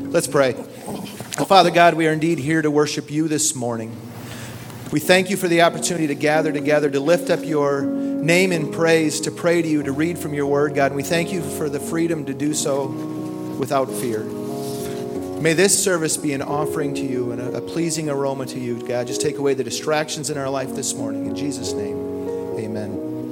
Let's pray. Father God, we are indeed here to worship you this morning. We thank you for the opportunity to gather together, to lift up your name in praise, to pray to you, to read from your word, God. And we thank you for the freedom to do so without fear. May this service be an offering to you and a pleasing aroma to you, God. Just take away the distractions in our life this morning. In Jesus' name, amen.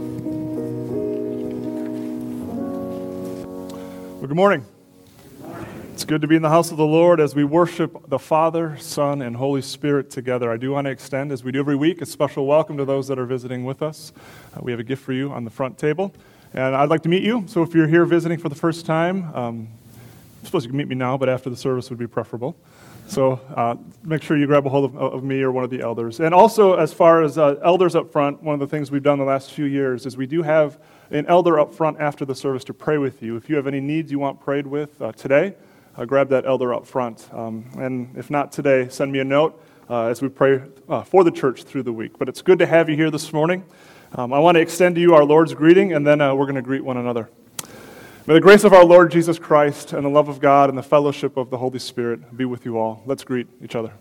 Well, good morning. It's good to be in the house of the Lord as we worship the Father, Son, and Holy Spirit together. I do want to extend, as we do every week, a special welcome to those that are visiting with us. We have a gift for you on the front table. And I'd like to meet you. So if you're here visiting for the first time, I suppose you can meet me now, but after the service would be preferable. So make sure you grab a hold of me or one of the elders. And also, as far as elders up front, one of the things we've done the last few years is we do have an elder up front after the service to pray with you. If you have any needs you want prayed with today, grab that elder up front. And if not today, send me a note as we pray for the church through the week. But it's good to have you here this morning. I want to extend to you our Lord's greeting, and then we're going to greet one another. May the grace of our Lord Jesus Christ and the love of God and the fellowship of the Holy Spirit be with you all. Let's greet each other.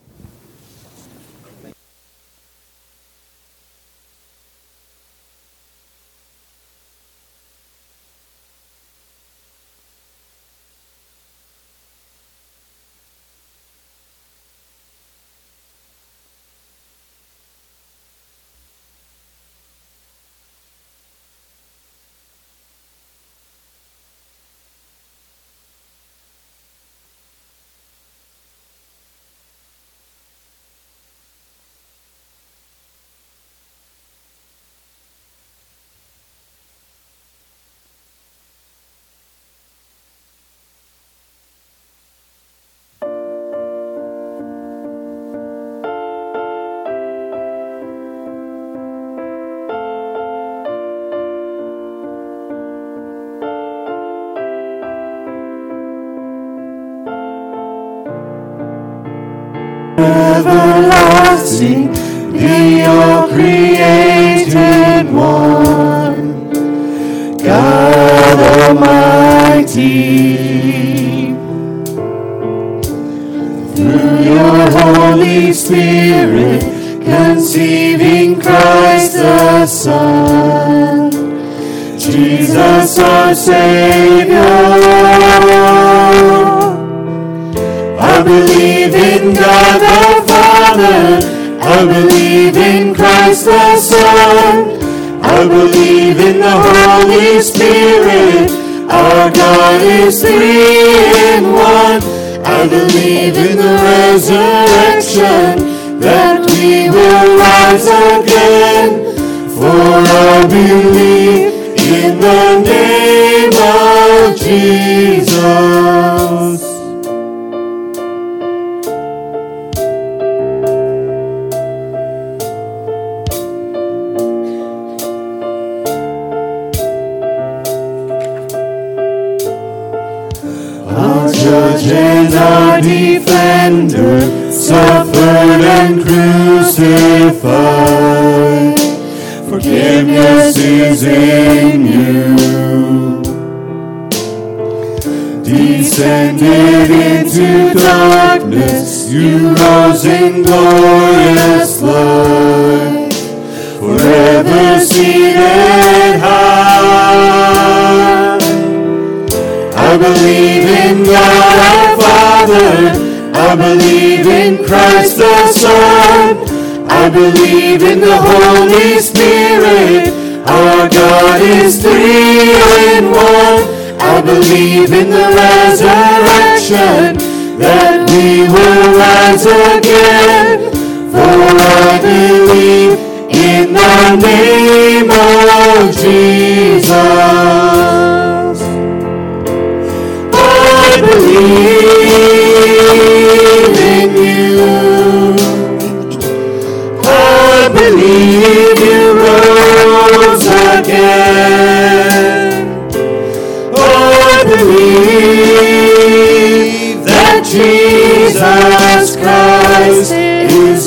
Everlasting, the all-created one, God Almighty, through your Holy Spirit, conceiving Christ the Son, Jesus our Savior. I believe in God the Father, I believe in Christ the Son, I believe in the Holy Spirit, our God is three in one. I believe in the resurrection, that we will rise again, for I believe in the name of Jesus. And our defender suffered and crucified. Forgiveness is in you. Descended into darkness, you rose in glorious light, forever seated high. I believe in God our Father, I believe in Christ the Son, I believe in the Holy Spirit, our God is three in one. I believe in the resurrection, that we will rise again, for I believe in the name of Jesus. I believe in you. I believe you rose again. I believe that Jesus Christ is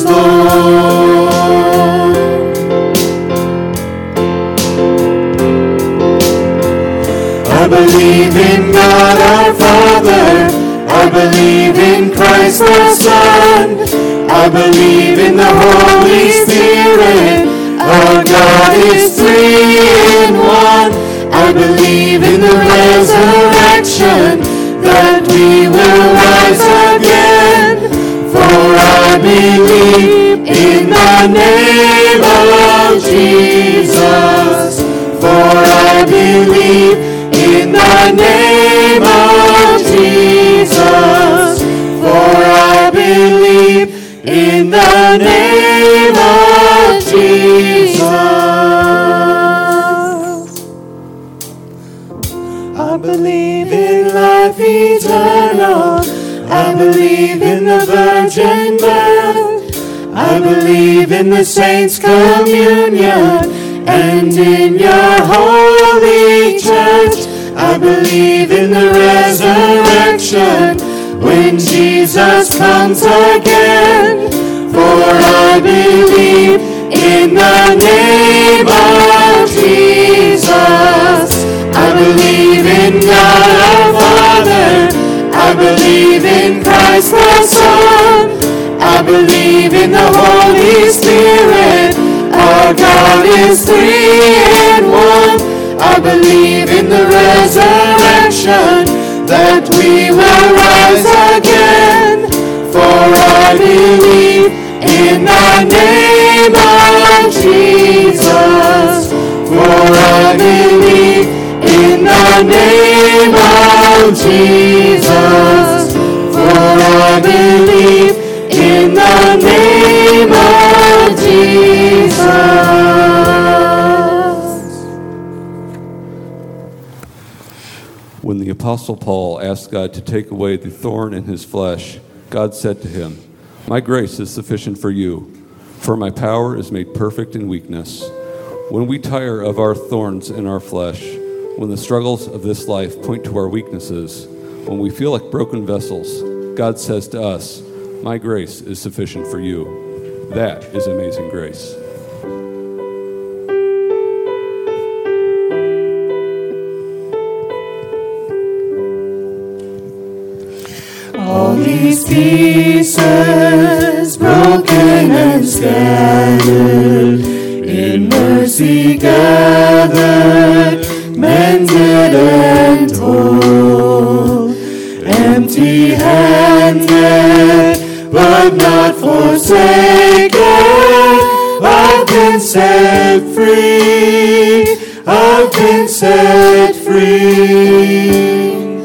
Lord. believe in Christ the Son. I believe in the Holy Spirit. Our God is three in one. I believe in the resurrection, that we will rise again. For I believe in the name of Jesus. For I believe in the name of Jesus. For I believe in the name of Jesus. I believe in life eternal. I believe in the virgin birth. I believe in the saints' communion and in your holy church. I believe in the resurrection when Jesus comes again. For I believe in the name of Jesus. I believe in God our Father. I believe in Christ the Son. I believe in the Holy Spirit. Our God is three in one. I believe in the resurrection, that we will rise again. For I believe in the name of Jesus. For I believe in the name of Jesus. For I believe in the name of Jesus. When the Apostle Paul asked God to take away the thorn in his flesh, God said to him, "My grace is sufficient for you, for my power is made perfect in weakness." When we tire of our thorns in our flesh, when the struggles of this life point to our weaknesses, when we feel like broken vessels, God says to us, "My grace is sufficient for you." That is amazing grace. All these pieces, broken and scattered, in mercy gathered, mended and whole, empty-handed, but not forsaken. I've been set free. I've been set free.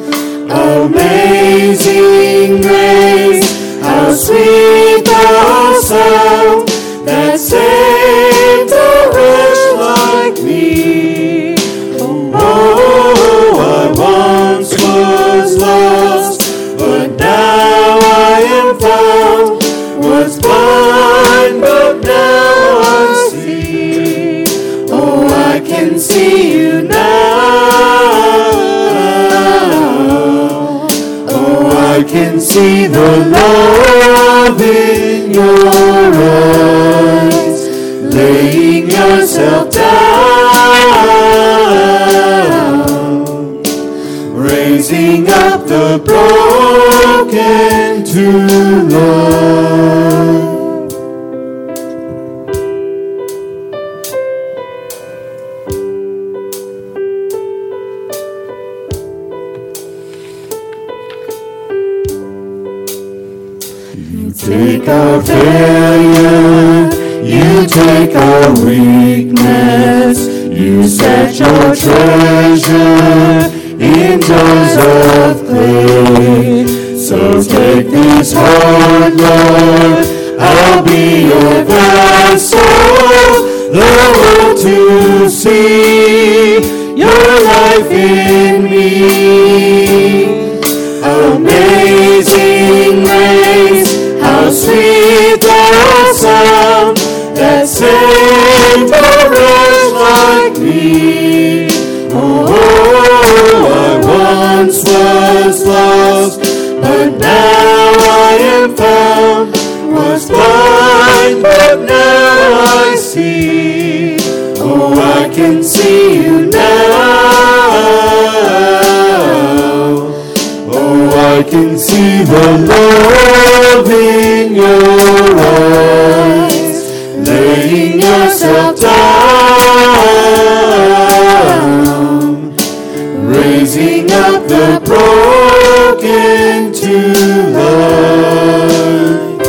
Amazing grace, how sweet the sound that saved a wretch like me. Oh, I once was lost, but now I am found. Was blind, but now I see. Oh, I can see you now. I can see the love in your eyes, laying yourself down, raising up the broken to life. Take our failure, you take our weakness, you set your treasure in jars of clay. So take this heart, Lord, I'll be your vessel, the world to see your life in me. Amazing grace, how sweet the sound that saved a wretch like me. Oh, I once was lost, but now I am found. Was blind, but now I see. Oh, I can see you now. Oh, I can see see the love in your eyes, laying yourself down, raising up the broken to life.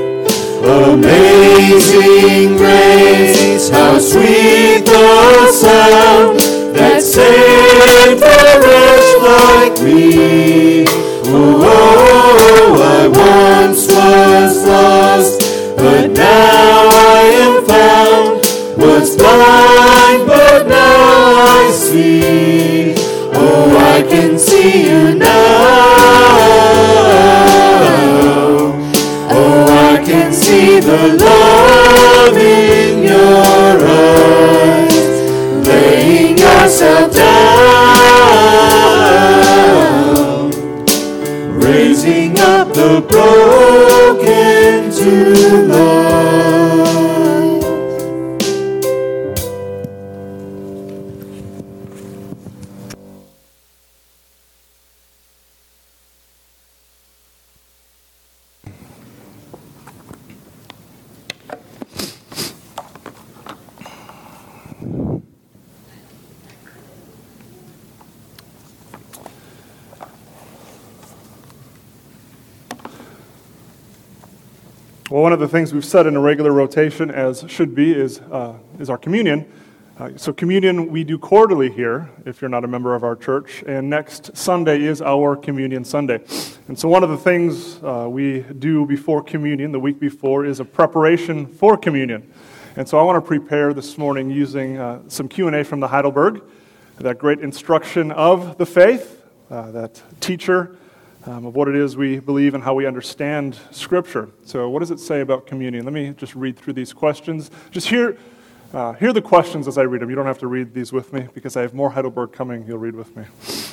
Amazing grace, how sweet the sound that saved a wretch like me. Oh, I once was lost, but now I am found. Was blind, but now I see. Oh, I can see you now. Oh, I can see the love in your eyes, laying yourself down, raising up the broken to life. Well, one of the things we've said in a regular rotation, as should be, is our communion. So communion we do quarterly here, if you're not a member of our church, and next Sunday is our Communion Sunday. And so one of the things we do before communion, the week before, is a preparation for communion. And so I want to prepare this morning using some Q&A from the Heidelberg, that great instruction of the faith, that teacher of what it is we believe and how we understand Scripture. So what does it say about communion? Let me just read through these questions. Just hear the questions as I read them. You don't have to read these with me because I have more Heidelberg coming. You'll read with me.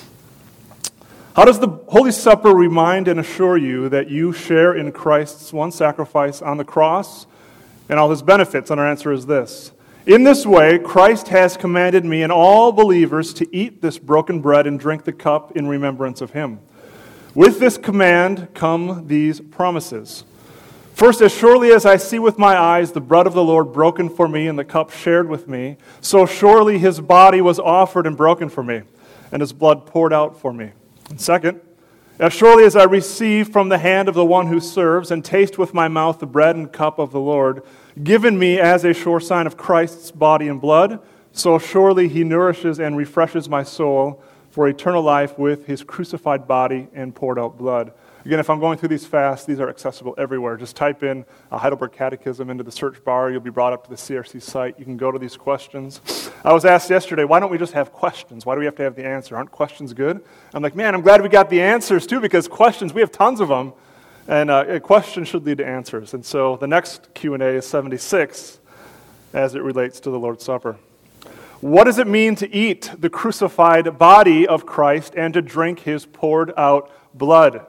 How does the Holy Supper remind and assure you that you share in Christ's one sacrifice on the cross and all his benefits? And our answer is this. In this way, Christ has commanded me and all believers to eat this broken bread and drink the cup in remembrance of him. With this command come these promises. First, as surely as I see with my eyes the bread of the Lord broken for me and the cup shared with me, so surely his body was offered and broken for me, and his blood poured out for me. And second, as surely as I receive from the hand of the one who serves and taste with my mouth the bread and cup of the Lord, given me as a sure sign of Christ's body and blood, so surely he nourishes and refreshes my soul for eternal life with his crucified body and poured out blood. Again, if I'm going through these fast, these are accessible everywhere. Just type in a Heidelberg Catechism into the search bar. You'll be brought up to the CRC site. You can go to these questions. I was asked yesterday, why don't we just have questions? Why do we have to have the answer? Aren't questions good? I'm like, man, I'm glad we got the answers too, because questions, we have tons of them. And a question should lead to answers. And so the next Q&A is 76 as it relates to the Lord's Supper. What does it mean to eat the crucified body of Christ and to drink his poured out blood?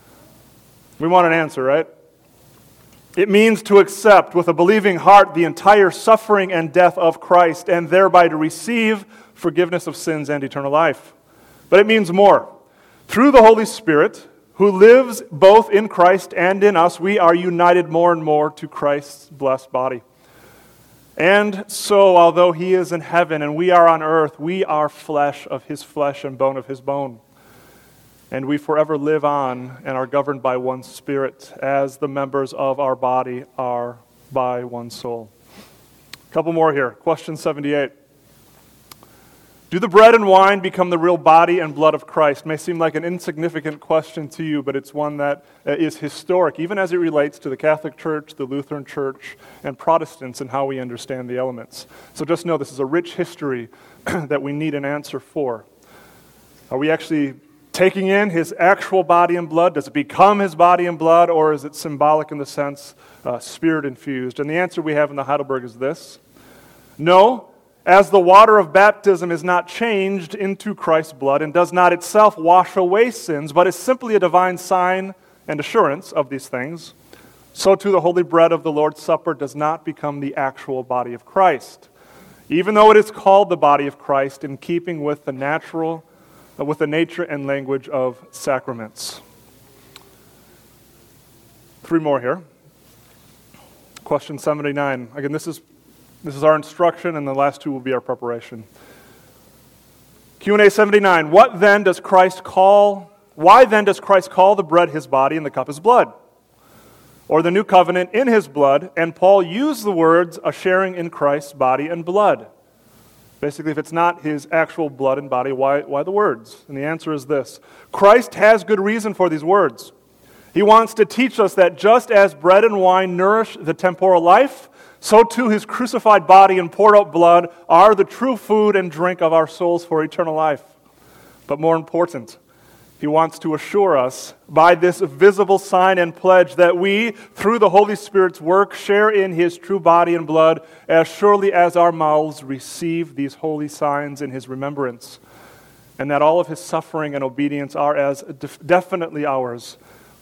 We want an answer, right? It means to accept with a believing heart the entire suffering and death of Christ and thereby to receive forgiveness of sins and eternal life. But it means more. Through the Holy Spirit, who lives both in Christ and in us, we are united more and more to Christ's blessed body. And so, although he is in heaven and we are on earth, we are flesh of his flesh and bone of his bone. And we forever live on and are governed by one Spirit, as the members of our body are by one soul. A couple more here. Question 78. Do the bread and wine become the real body and blood of Christ? May seem like an insignificant question to you, but it's one that is historic, even as it relates to the Catholic Church, the Lutheran Church, and Protestants and how we understand the elements. So just know this is a rich history that we need an answer for. Are we actually taking in his actual body and blood? Does it become his body and blood, or is it symbolic in the sense spirit-infused? And the answer we have in the Heidelberg is this. No. As the water of baptism is not changed into Christ's blood and does not itself wash away sins, but is simply a divine sign and assurance of these things, so too the holy bread of the Lord's Supper does not become the actual body of Christ, even though it is called the body of Christ in keeping with the nature and language of sacraments. 3 more here. Question 79. Again, this is our instruction, and the last 2 will be our preparation. Q&A 79. Why then does Christ call the bread his body and the cup his blood? Or the new covenant in his blood, and Paul used the words a sharing in Christ's body and blood. Basically, if it's not his actual blood and body, why the words? And the answer is this. Christ has good reason for these words. He wants to teach us that just as bread and wine nourish the temporal life, so too his crucified body and poured out blood are the true food and drink of our souls for eternal life. But more important, he wants to assure us by this visible sign and pledge that we, through the Holy Spirit's work, share in his true body and blood as surely as our mouths receive these holy signs in his remembrance, and that all of his suffering and obedience are as definitely ours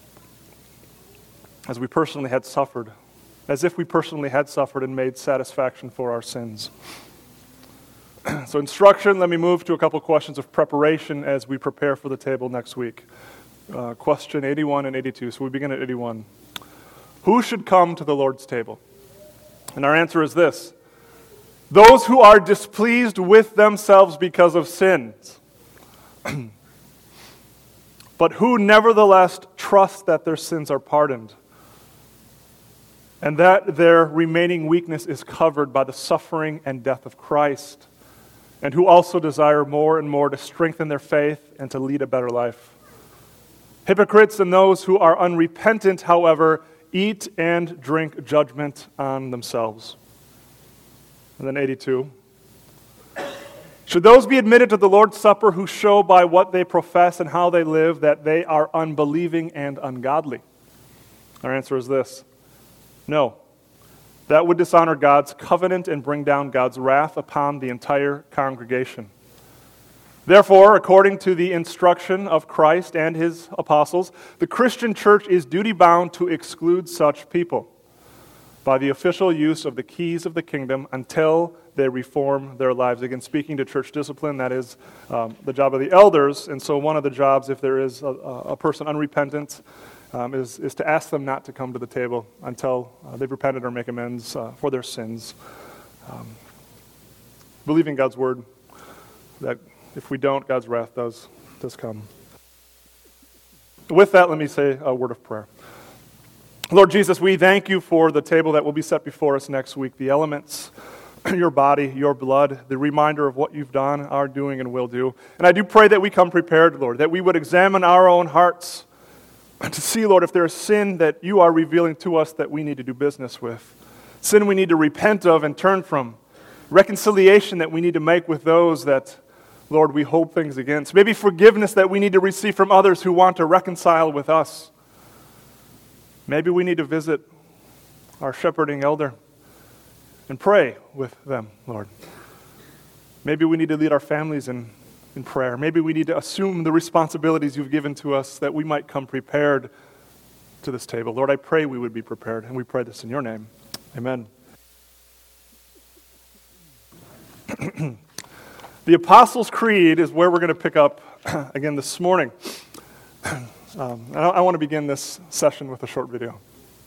as we personally had suffered, as if we personally had suffered and made satisfaction for our sins. So instruction, let me move to a couple questions of preparation as we prepare for the table next week. Question 81 and 82. So we begin at 81. Who should come to the Lord's table? And our answer is this. Those who are displeased with themselves because of sins, but who nevertheless trust that their sins are pardoned, and that their remaining weakness is covered by the suffering and death of Christ, and who also desire more and more to strengthen their faith and to lead a better life. Hypocrites and those who are unrepentant, however, eat and drink judgment on themselves. And then 82. Should those be admitted to the Lord's Supper who show by what they profess and how they live that they are unbelieving and ungodly? Our answer is this. No. That would dishonor God's covenant and bring down God's wrath upon the entire congregation. Therefore, according to the instruction of Christ and his apostles, the Christian church is duty-bound to exclude such people by the official use of the keys of the kingdom until they reform their lives. Again, speaking to church discipline, that is the job of the elders. And so one of the jobs, if there is a person unrepentant, is to ask them not to come to the table until they've repented or make amends for their sins. Believing God's word, that if we don't, God's wrath does come. With that, let me say a word of prayer. Lord Jesus, we thank you for the table that will be set before us next week, the elements, your body, your blood, the reminder of what you've done, are doing, and will do. And I do pray that we come prepared, Lord, that we would examine our own hearts to see, Lord, if there is sin that you are revealing to us that we need to do business with, sin we need to repent of and turn from, reconciliation that we need to make with those that, Lord, we hold things against, maybe forgiveness that we need to receive from others who want to reconcile with us. Maybe we need to visit our shepherding elder and pray with them, Lord. Maybe we need to lead our families in prayer. Maybe we need to assume the responsibilities you've given to us that we might come prepared to this table. Lord, I pray we would be prepared, and we pray this in your name. Amen. The Apostles' Creed is where we're going to pick up again this morning. I want to begin this session with a short video.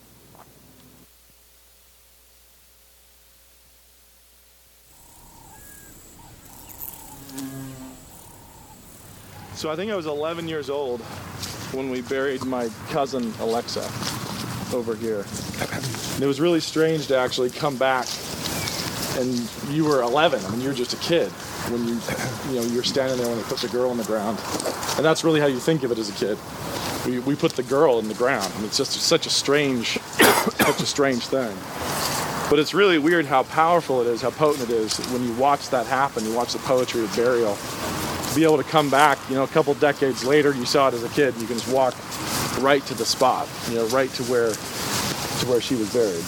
So I think I was 11 years old when we buried my cousin Alexa over here. And it was really strange to actually come back, and you were 11. I mean, you were just a kid when you're standing there when they put the girl on the ground. And that's really how you think of it as a kid. We put the girl in the ground. I mean, it's just such a strange thing. But it's really weird how powerful it is, how potent it is when you watch that happen. You watch the poetry of burial. To be able to come back, a couple decades later, you saw it as a kid. You can just walk right to the spot, right to where she was buried.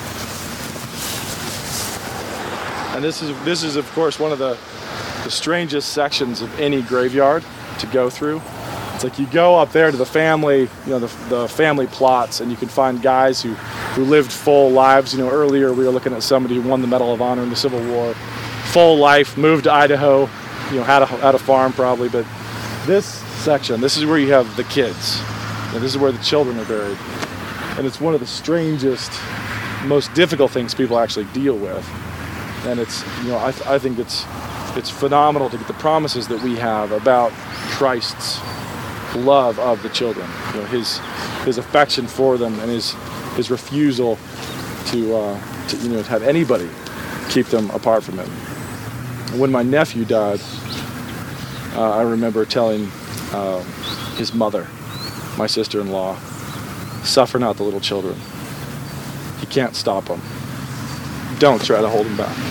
And this is of course one of the strangest sections of any graveyard to go through. It's like you go up there to the family, the family plots, and you can find guys who lived full lives. Earlier we were looking at somebody who won the Medal of Honor in the Civil War, full life, moved to Idaho, had a farm probably. But this section, this is where you have the kids, and this is where the children are buried. And it's one of the strangest, most difficult things people actually deal with. And it's, I think it's phenomenal to get the promises that we have about Christ's love of the children, his affection for them, and his refusal to have anybody keep them apart from him. When my nephew died, I remember telling his mother, my sister-in-law, suffer not the little children. You can't stop them. Don't try to hold them back.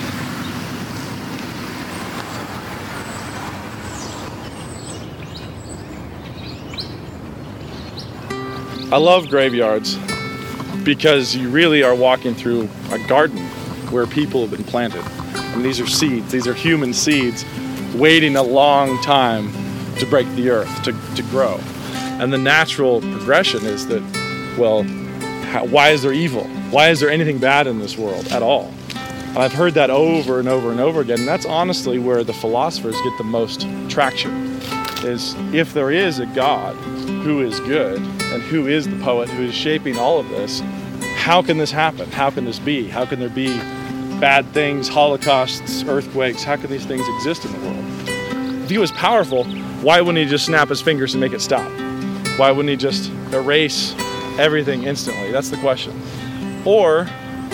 I love graveyards because you really are walking through a garden where people have been planted. I mean, these are seeds. These are human seeds waiting a long time to break the earth, to grow. And the natural progression is that, well, why is there evil? Why is there anything bad in this world at all? I've heard that over and over and over again, and that's honestly where the philosophers get the most traction, is if there is a God who is good and who is the poet who is shaping all of this, how can this happen? How can this be? How can there be bad things, holocausts, earthquakes? How can these things exist in the world? If he was powerful, why wouldn't he just snap his fingers and make it stop? Why wouldn't he just erase everything instantly? That's the question. Or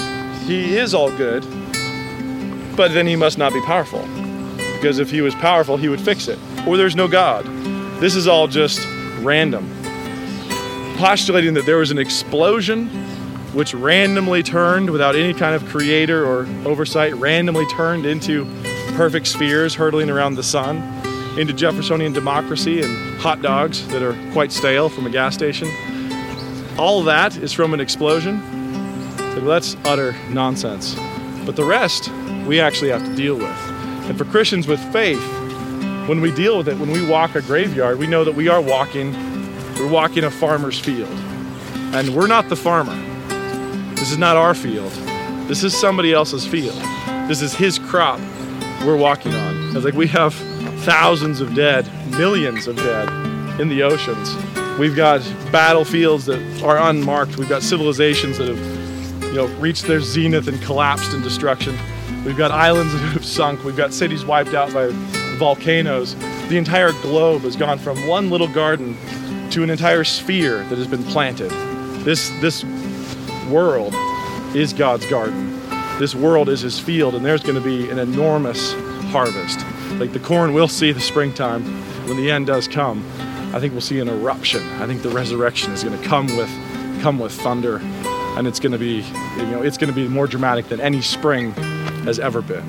he is all good, but then he must not be powerful. Because if he was powerful, he would fix it. Or there's no God. This is all just random. Postulating that there was an explosion which randomly turned, without any kind of creator or oversight, randomly turned into perfect spheres hurtling around the sun, into Jeffersonian democracy and hot dogs that are quite stale from a gas station. All that is from an explosion. So that's utter nonsense. But the rest, we actually have to deal with. And for Christians with faith, when we deal with it, when we walk a graveyard, we know that we're walking a farmer's field. And we're not the farmer. This is not our field. This is somebody else's field. This is his crop we're walking on. It's like we have thousands of dead, millions of dead in the oceans. We've got battlefields that are unmarked. We've got civilizations that have, reached their zenith and collapsed in destruction. We've got islands that have sunk. We've got cities wiped out by volcanoes. The entire globe has gone from one little garden to an entire sphere that has been planted. This world is God's garden. This world is his field, and there's going to be an enormous harvest. Like the corn will see the springtime. When the end does come, I think we'll see an eruption. I think the resurrection is going to come with thunder, and it's going to be, it's going to be more dramatic than any spring has ever been.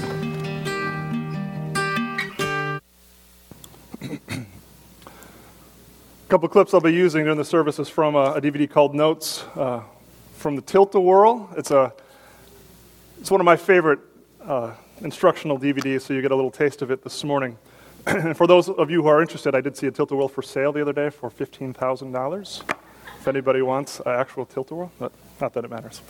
A couple clips I'll be using during the service is from a DVD called Notes from the Tilt-A-Whirl. It's one of my favorite instructional DVDs, so you get a little taste of it this morning. And for those of you who are interested, I did see a Tilt-A-Whirl for sale the other day for $15,000. If anybody wants an actual Tilt-A-Whirl, not that it matters.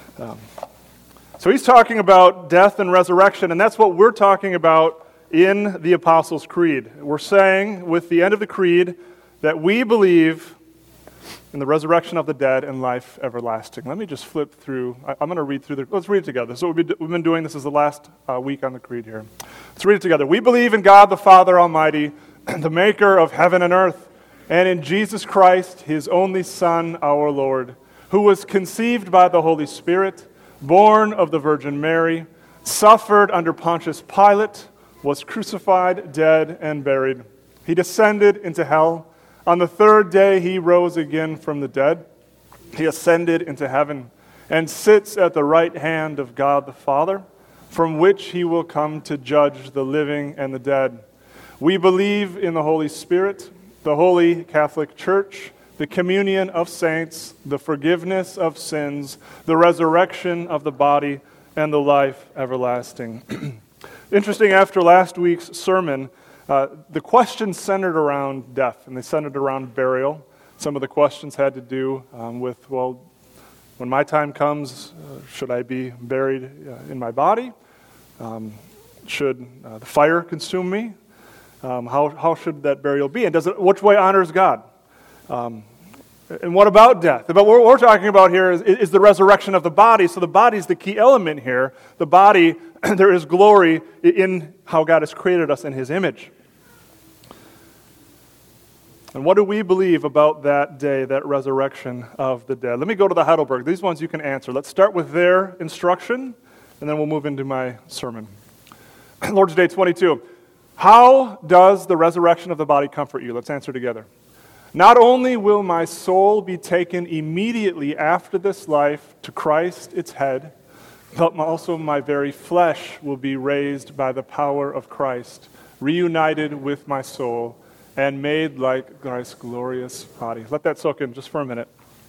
So he's talking about death and resurrection, and that's what we're talking about in the Apostles' Creed. We're saying with the end of the Creed that we believe in the resurrection of the dead and life everlasting. Let me just flip through. I'm going to read through let's read it together. So we've been doing this is the last week on the Creed here. Let's read it together. We believe in God the Father Almighty, the maker of heaven and earth, and in Jesus Christ, his only Son, our Lord, who was conceived by the Holy Spirit, born of the Virgin Mary, suffered under Pontius Pilate, was crucified, dead, and buried. He descended into hell. On the third day he rose again from the dead. He ascended into heaven and sits at the right hand of God the Father, from which he will come to judge the living and the dead. We believe in the Holy Spirit, the Holy Catholic Church, the communion of saints, the forgiveness of sins, the resurrection of the body, and the life everlasting. Interesting, after last week's sermon, the questions centered around death, and they centered around burial. Some of the questions had to do with, well, when my time comes, should I be buried in my body? Should the fire consume me? How should that burial be? And which way honors God? And what about death? But what we're talking about here is the resurrection of the body. So the body is the key element here. The body, there is glory in how God has created us in His image. And what do we believe about that day, that resurrection of the dead? Let me go to the Heidelberg. These ones you can answer. Let's start with their instruction, and then we'll move into my sermon. Lord's Day 22. How does the resurrection of the body comfort you? Let's answer together. Not only will my soul be taken immediately after this life to Christ, its head, but also my very flesh will be raised by the power of Christ, reunited with my soul, and made like Christ's glorious body. Let that soak in just for a minute.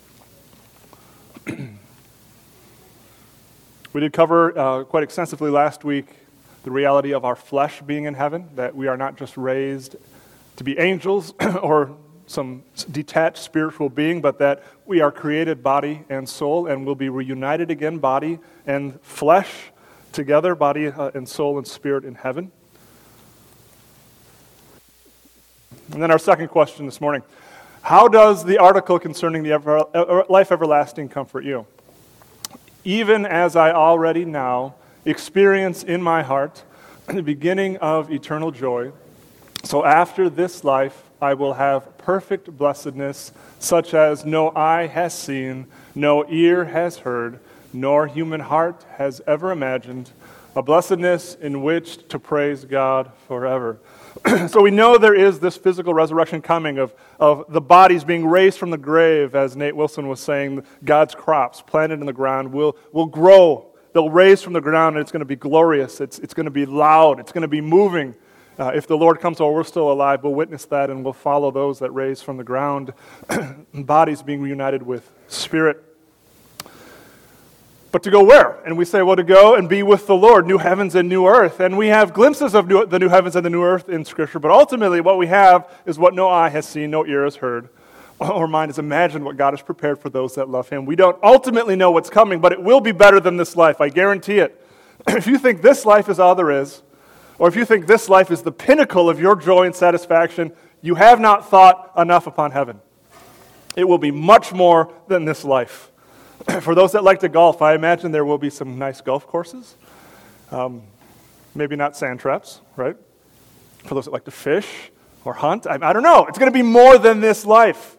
We did cover quite extensively last week the reality of our flesh being in heaven, that we are not just raised to be angels or some detached spiritual being, but that we are created body and soul and will be reunited again, body and flesh together, body and soul and spirit in heaven. And then our second question this morning, how does the article concerning the life everlasting comfort you? Even as I already now experience in my heart the beginning of eternal joy, so after this life I will have perfect blessedness, such as no eye has seen, no ear has heard, nor human heart has ever imagined, a blessedness in which to praise God forever. So we know there is this physical resurrection coming of the bodies being raised from the grave, as Nate Wilson was saying. God's crops planted in the ground will grow. They'll raise from the ground, and it's going to be glorious. It's going to be loud. It's going to be moving. If the Lord comes while we're still alive, we'll witness that, and we'll follow those that raise from the ground, bodies being reunited with spirit. But to go where? And we say, well, to go and be with the Lord, new heavens and new earth. And we have glimpses of the new heavens and the new earth in Scripture, but ultimately what we have is what no eye has seen, no ear has heard, or mind has imagined what God has prepared for those that love Him. We don't ultimately know what's coming, but it will be better than this life, I guarantee it. If you think this life is all there is, or if you think this life is the pinnacle of your joy and satisfaction, you have not thought enough upon heaven. It will be much more than this life. For those that like to golf, I imagine there will be some nice golf courses. Maybe not sand traps, right? For those that like to fish or hunt, I don't know. It's going to be more than this life.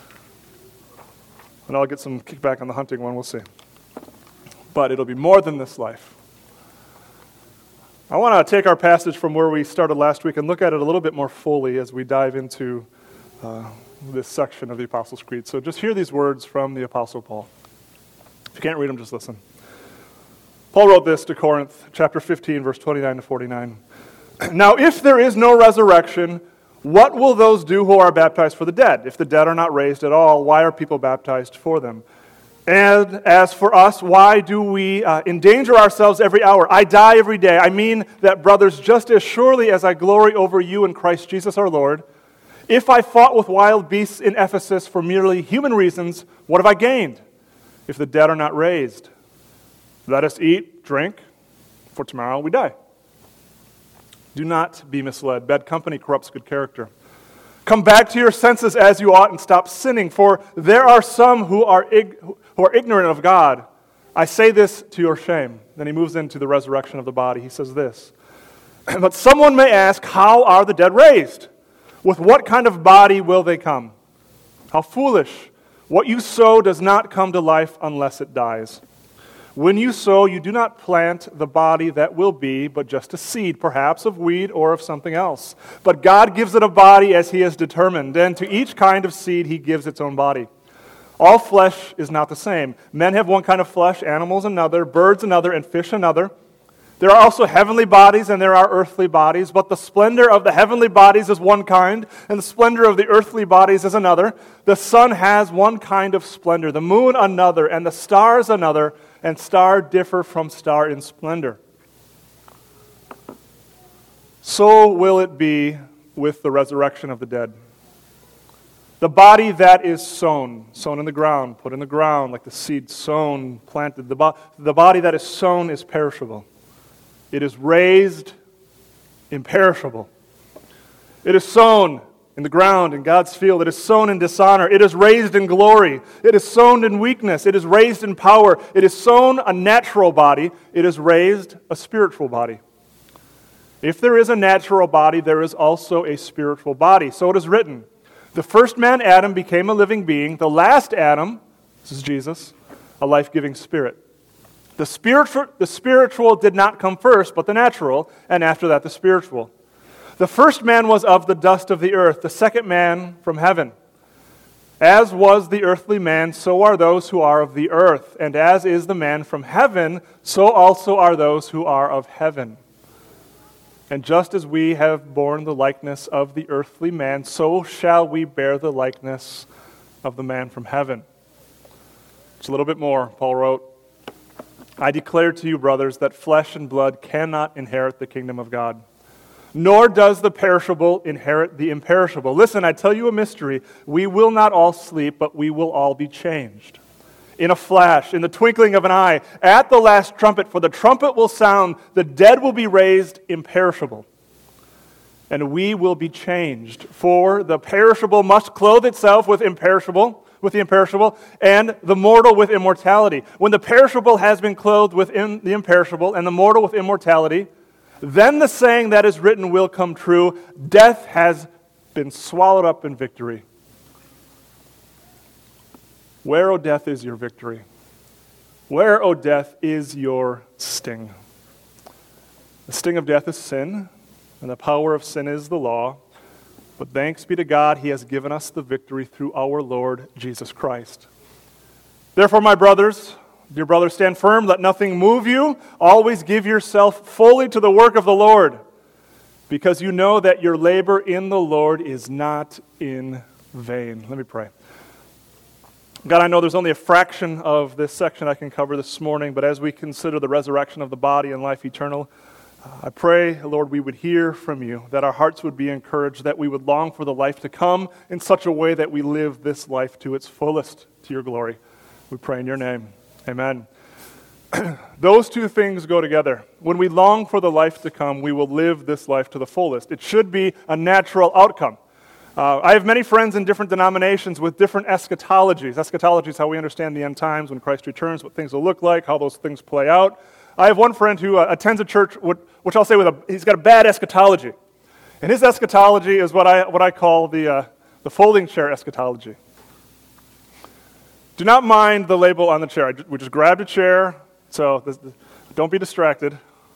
And I'll get some kickback on the hunting one, we'll see. But it'll be more than this life. I want to take our passage from where we started last week and look at it a little bit more fully as we dive into this section of the Apostles' Creed. So just hear these words from the Apostle Paul. If you can't read them, just listen. Paul wrote this to Corinth, chapter 15, verse 29 to 49. Now, if there is no resurrection, what will those do who are baptized for the dead? If the dead are not raised at all, why are people baptized for them? And as for us, why do we endanger ourselves every hour? I die every day. I mean that, brothers, just as surely as I glory over you in Christ Jesus our Lord, if I fought with wild beasts in Ephesus for merely human reasons, what have I gained? If the dead are not raised, let us eat, drink, for tomorrow we die. Do not be misled. Bad company corrupts good character. Come back to your senses as you ought and stop sinning, for there are some who are ignorant of God. I say this to your shame. Then he moves into the resurrection of the body. He says this, but someone may ask, how are the dead raised? With what kind of body will they come? How foolish. What you sow does not come to life unless it dies. When you sow, you do not plant the body that will be, but just a seed, perhaps of wheat or of something else. But God gives it a body as He has determined, and to each kind of seed He gives its own body. All flesh is not the same. Men have one kind of flesh, animals another, birds another, and fish another. There are also heavenly bodies and there are earthly bodies, but the splendor of the heavenly bodies is one kind, and the splendor of the earthly bodies is another. The sun has one kind of splendor, the moon another, and the stars another, and star differ from star in splendor. So will it be with the resurrection of the dead. The body that is sown in the ground, put in the ground like the seed sown, planted. The body that is sown is perishable. It is raised imperishable. It is sown in the ground, in God's field. It is sown in dishonor. It is raised in glory. It is sown in weakness. It is raised in power. It is sown a natural body. It is raised a spiritual body. If there is a natural body, there is also a spiritual body. So it is written, the first man, Adam, became a living being. The last Adam, this is Jesus, a life-giving spirit. The spiritual did not come first, but the natural, and after that the spiritual. The first man was of the dust of the earth, the second man from heaven. As was the earthly man, so are those who are of the earth. And as is the man from heaven, so also are those who are of heaven. And just as we have borne the likeness of the earthly man, so shall we bear the likeness of the man from heaven. Just a little bit more, Paul wrote, I declare to you, brothers, that flesh and blood cannot inherit the kingdom of God, nor does the perishable inherit the imperishable. Listen, I tell you a mystery. We will not all sleep, but we will all be changed. In a flash, in the twinkling of an eye, at the last trumpet, for the trumpet will sound, the dead will be raised imperishable, and we will be changed. For the perishable must clothe itself with the imperishable, and the mortal with immortality. When the perishable has been clothed with the imperishable, and the mortal with immortality, then the saying that is written will come true, death has been swallowed up in victory. Where, O death, is your victory? Where, O death, is your sting? The sting of death is sin, and the power of sin is the law. But thanks be to God, He has given us the victory through our Lord Jesus Christ. Therefore, my brothers, dear brothers, stand firm, let nothing move you. Always give yourself fully to the work of the Lord, because you know that your labor in the Lord is not in vain. Let me pray. God, I know there's only a fraction of this section I can cover this morning, but as we consider the resurrection of the body and life eternal, I pray, Lord, we would hear from you, that our hearts would be encouraged, that we would long for the life to come in such a way that we live this life to its fullest, to your glory. We pray in your name. Amen. Those two things go together. When we long for the life to come, we will live this life to the fullest. It should be a natural outcome. I have many friends in different denominations with different eschatologies. Eschatology is how we understand the end times, when Christ returns, what things will look like, how those things play out. I have one friend who attends a church, which I'll say he's got a bad eschatology. And his eschatology is what I call the folding chair eschatology. Do not mind the label on the chair. We just grabbed a chair, so don't be distracted.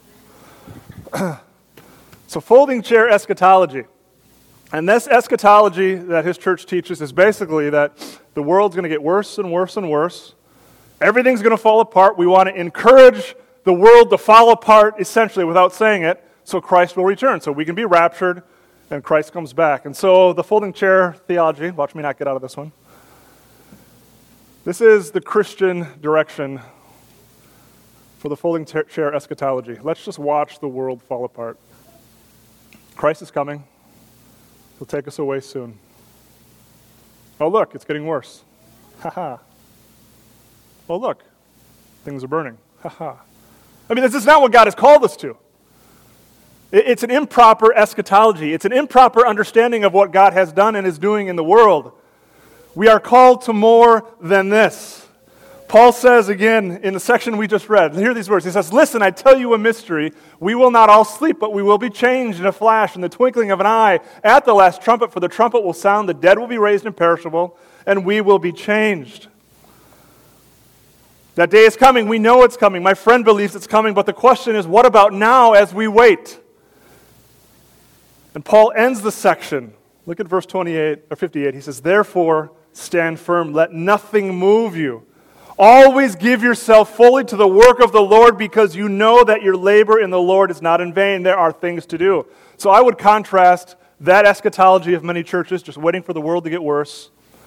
So folding chair eschatology. And this eschatology that his church teaches is basically that the world's going to get worse and worse and worse. Everything's going to fall apart. We want to encourage the world to fall apart, essentially, without saying it, so Christ will return. So we can be raptured, and Christ comes back. And so the folding chair theology, watch me not get out of this one. This is the Christian direction for the folding chair eschatology. Let's just watch the world fall apart. Christ is coming. He'll take us away soon. Oh, look, it's getting worse. Ha-ha. Oh, look, things are burning. Ha-ha. I mean, this is not what God has called us to. It's an improper eschatology. It's an improper understanding of what God has done and is doing in the world. We are called to more than this. Paul says again in the section we just read, hear these words. He says, listen, I tell you a mystery. We will not all sleep, but we will be changed in a flash, in the twinkling of an eye, at the last trumpet, for the trumpet will sound, the dead will be raised imperishable, and we will be changed. That day is coming. We know it's coming. My friend believes it's coming, but the question is, what about now as we wait? And Paul ends the section. Look at verse 58 or 58. He says, therefore, stand firm. Let nothing move you. Always give yourself fully to the work of the Lord, because you know that your labor in the Lord is not in vain. There are things to do. So I would contrast that eschatology of many churches, just waiting for the world to get worse,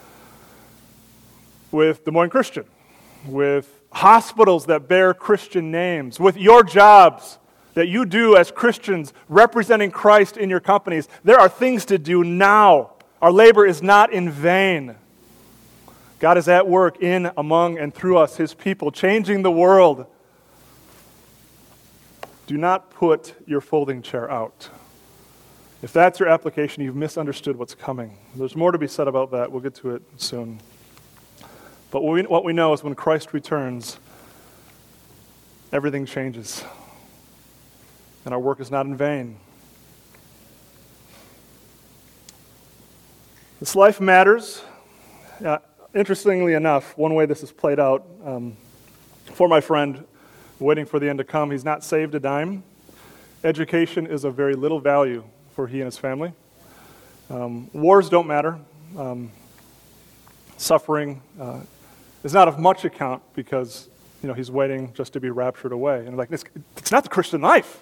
with Des Moines Christian, with hospitals that bear Christian names, with your jobs that you do as Christians representing Christ in your companies. There are things to do now. Our labor is not in vain. God is at work in, among, and through us, His people, changing the world. Do not put your folding chair out. If that's your application, you've misunderstood what's coming. There's more to be said about that. We'll get to it soon. But what we know is when Christ returns, everything changes. And our work is not in vain. This life matters. Interestingly enough, one way this is played out for my friend waiting for the end to come, he's not saved a dime. Education is of very little value for he and his family. Wars don't matter. Suffering is not of much account because he's waiting just to be raptured away. And it's not the Christian life.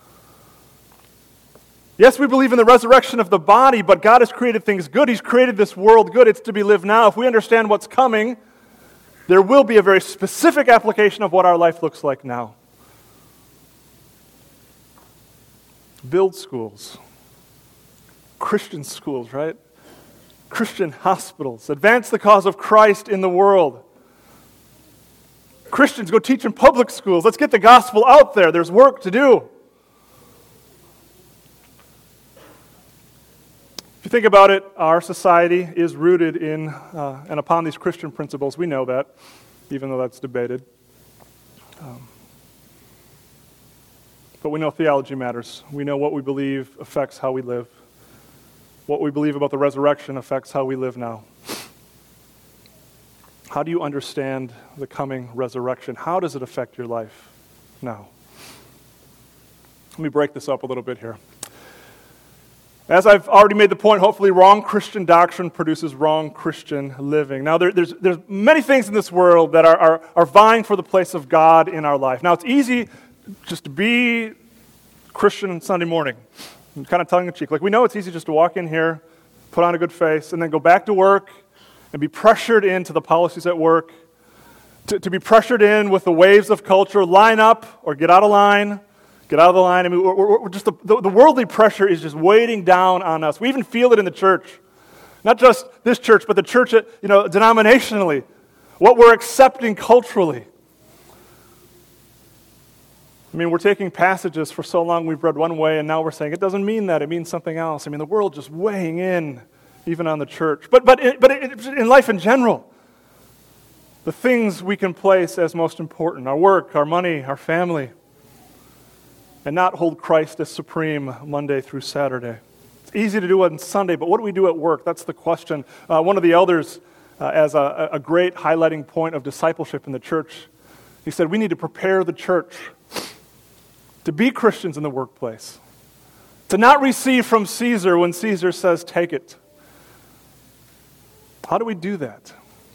Yes, we believe in the resurrection of the body, but God has created things good. He's created this world good. It's to be lived now. If we understand what's coming, there will be a very specific application of what our life looks like now. Build schools. Christian schools, right? Christian hospitals. Advance the cause of Christ in the world. Christians, go teach in public schools. Let's get the gospel out there. There's work to do. If you think about it, our society is rooted in and upon these Christian principles. We know that, even though that's debated. But we know theology matters. We know what we believe affects how we live. What we believe about the resurrection affects how we live now. How do you understand the coming resurrection? How does it affect your life now? Let me break this up a little bit here. As I've already made the point, hopefully wrong Christian doctrine produces wrong Christian living. Now, there's many things in this world that are vying for the place of God in our life. Now, it's easy just to be Christian on Sunday morning, kind of tongue-in-cheek. We know it's easy just to walk in here, put on a good face, and then go back to work and be pressured into the policies at work, to be pressured in with the waves of culture, line up or get out of line. Get out of the line. I mean, we're just the worldly pressure is just weighting down on us. We even feel it in the church. Not just this church, but the church, denominationally. What we're accepting culturally. I mean, we're taking passages for so long we've read one way, and now we're saying it doesn't mean that. It means something else. I mean, the world just weighing in, even on the church. But in life in general, the things we can place as most important, our work, our money, our family, and not hold Christ as supreme Monday through Saturday. It's easy to do it on Sunday, but what do we do at work? That's the question. One of the elders, as a great highlighting point of discipleship in the church, he said, we need to prepare the church to be Christians in the workplace, to not receive from Caesar when Caesar says, take it. How do we do that?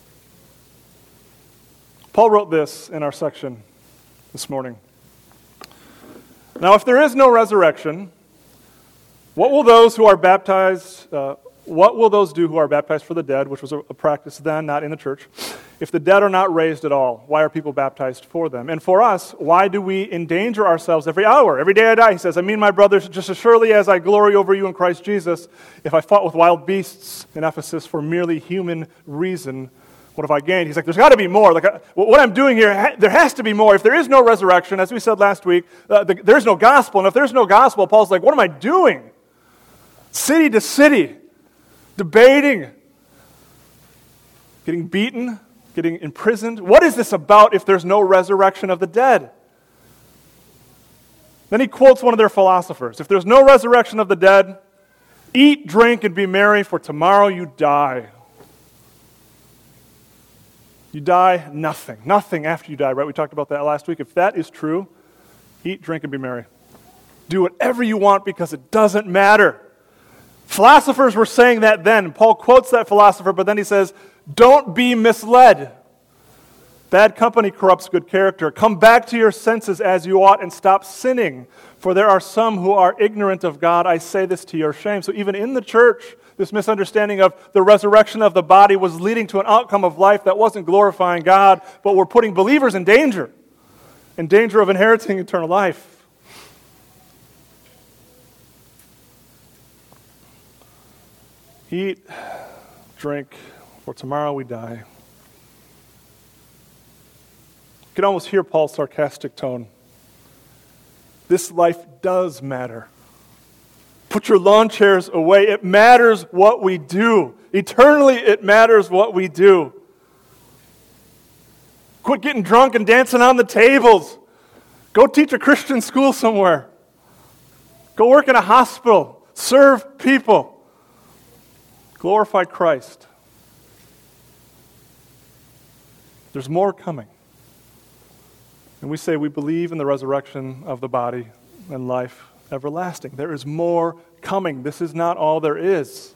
Paul wrote this in our section this morning. Now, if there is no resurrection, what will those who are baptized, what will those do who are baptized for the dead, which was a practice then, not in the church? If the dead are not raised at all, why are people baptized for them? And for us, why do we endanger ourselves every hour? Every day I die, he says, I mean, my brothers, just as surely as I glory over you in Christ Jesus, if I fought with wild beasts in Ephesus for merely human reason, what have I gained? He's like, there's got to be more. What I'm doing here, there has to be more. If there is no resurrection, as we said last week, there's no gospel. And if there's no gospel, Paul's like, what am I doing? City to city, debating, getting beaten, getting imprisoned. What is this about if there's no resurrection of the dead? Then he quotes one of their philosophers. If there's no resurrection of the dead, eat, drink, and be merry, for tomorrow you die. You die nothing. Nothing after you die, right? We talked about that last week. If that is true, eat, drink, and be merry. Do whatever you want because it doesn't matter. Philosophers were saying that then. Paul quotes that philosopher, but then he says, don't be misled. Bad company corrupts good character. Come back to your senses as you ought and stop sinning. For there are some who are ignorant of God. I say this to your shame. So even in the church, this misunderstanding of the resurrection of the body was leading to an outcome of life that wasn't glorifying God, but were putting believers in danger of inheriting eternal life. Eat, drink, for tomorrow we die. You can almost hear Paul's sarcastic tone. This life does matter. Put your lawn chairs away. It matters what we do. Eternally, it matters what we do. Quit getting drunk and dancing on the tables. Go teach a Christian school somewhere. Go work in a hospital. Serve people. Glorify Christ. There's more coming. And we say we believe in the resurrection of the body and life everlasting. There is more coming. This is not all there is.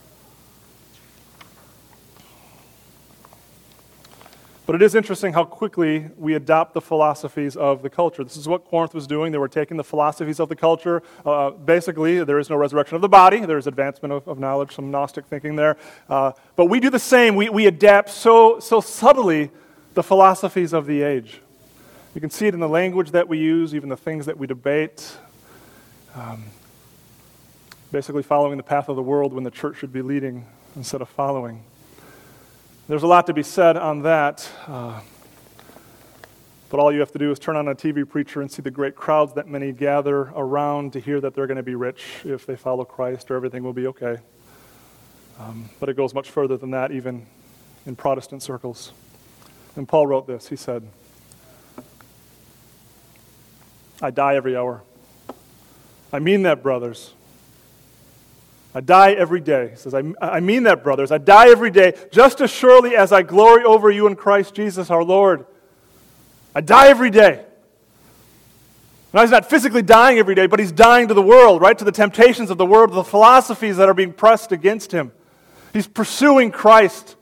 But it is interesting how quickly we adopt the philosophies of the culture. This is what Corinth was doing. They were taking the philosophies of the culture. Basically, there is no resurrection of the body. There is advancement of knowledge, some Gnostic thinking there. But we do the same. We adapt so subtly the philosophies of the age. You can see it in the language that we use, even the things that we debate. Basically following the path of the world when the church should be leading instead of following. There's a lot to be said on that, but all you have to do is turn on a TV preacher and see the great crowds that many gather around to hear that they're going to be rich if they follow Christ, or everything will be okay. But it goes much further than that, even in Protestant circles. And Paul wrote this. He said, I die every hour. I mean that, brothers. I die every day. He says, I mean that, brothers. I die every day, just as surely as I glory over you in Christ Jesus our Lord. I die every day. Now, he's not physically dying every day, but he's dying to the world, right? To the temptations of the world, to the philosophies that are being pressed against him. He's pursuing Christ.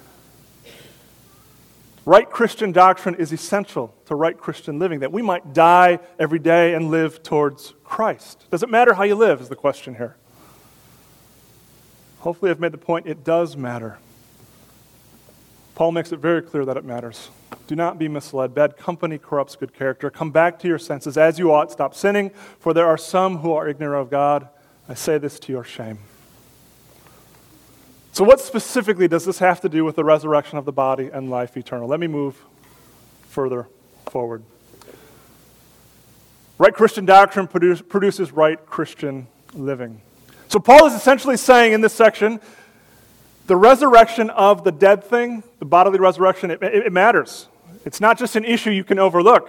Right Christian doctrine is essential to right Christian living, that we might die every day and live towards Christ. Does it matter how you live, is the question here. Hopefully I've made the point, it does matter. Paul makes it very clear that it matters. Do not be misled. Bad company corrupts good character. Come back to your senses as you ought. Stop sinning, for there are some who are ignorant of God. I say this to your shame. So what specifically does this have to do with the resurrection of the body and life eternal? Let me move further forward. Right Christian doctrine produces right Christian living. So Paul is essentially saying in this section, the resurrection of the dead thing, the bodily resurrection, it matters. It's not just an issue you can overlook.